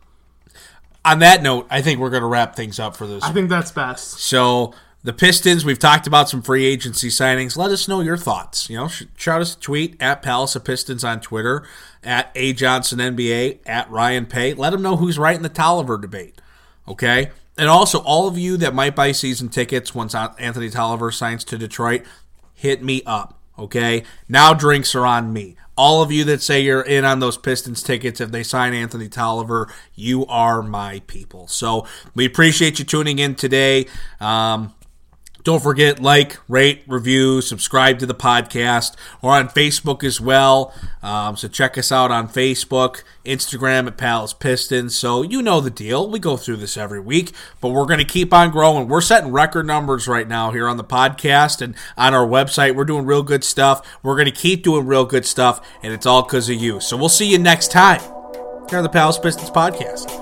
Speaker 10: On that note, I think we're going to wrap things up for this.
Speaker 8: I think that's best.
Speaker 10: So the Pistons, we've talked about some free agency signings. Let us know your thoughts. Shout us a tweet at Palace of Pistons on Twitter, at AJohnsonNBA, at Ryan Pay. Let them know who's right in the Tolliver debate. Okay? And also, all of you that might buy season tickets once Anthony Tolliver signs to Detroit, hit me up. Okay? Now drinks are on me. All of you that say you're in on those Pistons tickets, if they sign Anthony Tolliver, you are my people. So we appreciate you tuning in today. Don't forget, like, rate, review, subscribe to the podcast. We're on Facebook as well. So check us out on Facebook, Instagram at Palace Pistons. So you know the deal. We go through this every week, but we're going to keep on growing. We're setting record numbers right now here on the podcast and on our website. We're doing real good stuff. We're going to keep doing real good stuff, and it's all because of you. So we'll see you next time here on the Palace Pistons podcast.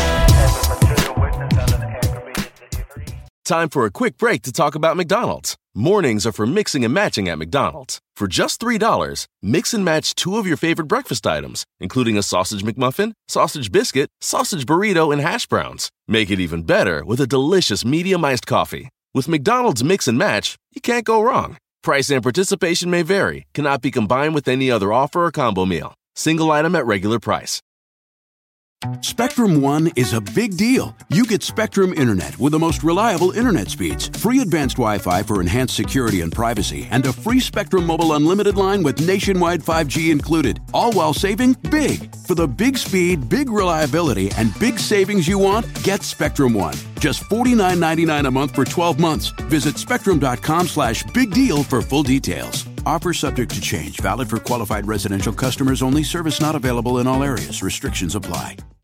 Speaker 1: Time for a quick break to talk about McDonald's. Mornings are for mixing and matching at McDonald's. For just $3, mix and match 2 of your favorite breakfast items, including a sausage McMuffin, sausage biscuit, sausage burrito, and hash browns. Make it even better with a delicious medium iced coffee. With McDonald's Mix and Match, you can't go wrong. Price and participation may vary. Cannot be combined with any other offer or combo meal. Single item at regular price.
Speaker 2: Spectrum One is a big deal. You get Spectrum Internet with the most reliable internet speeds, free advanced Wi-Fi for enhanced security and privacy, and a free Spectrum Mobile Unlimited line with nationwide 5G included, all while saving big. For the big speed, big reliability, and big savings you want, get Spectrum One. Just $49.99 a month for 12 months. Visit spectrum.com/big deal for full details. Offer subject to change. Valid for qualified residential customers only. Service not available in all areas. Restrictions apply.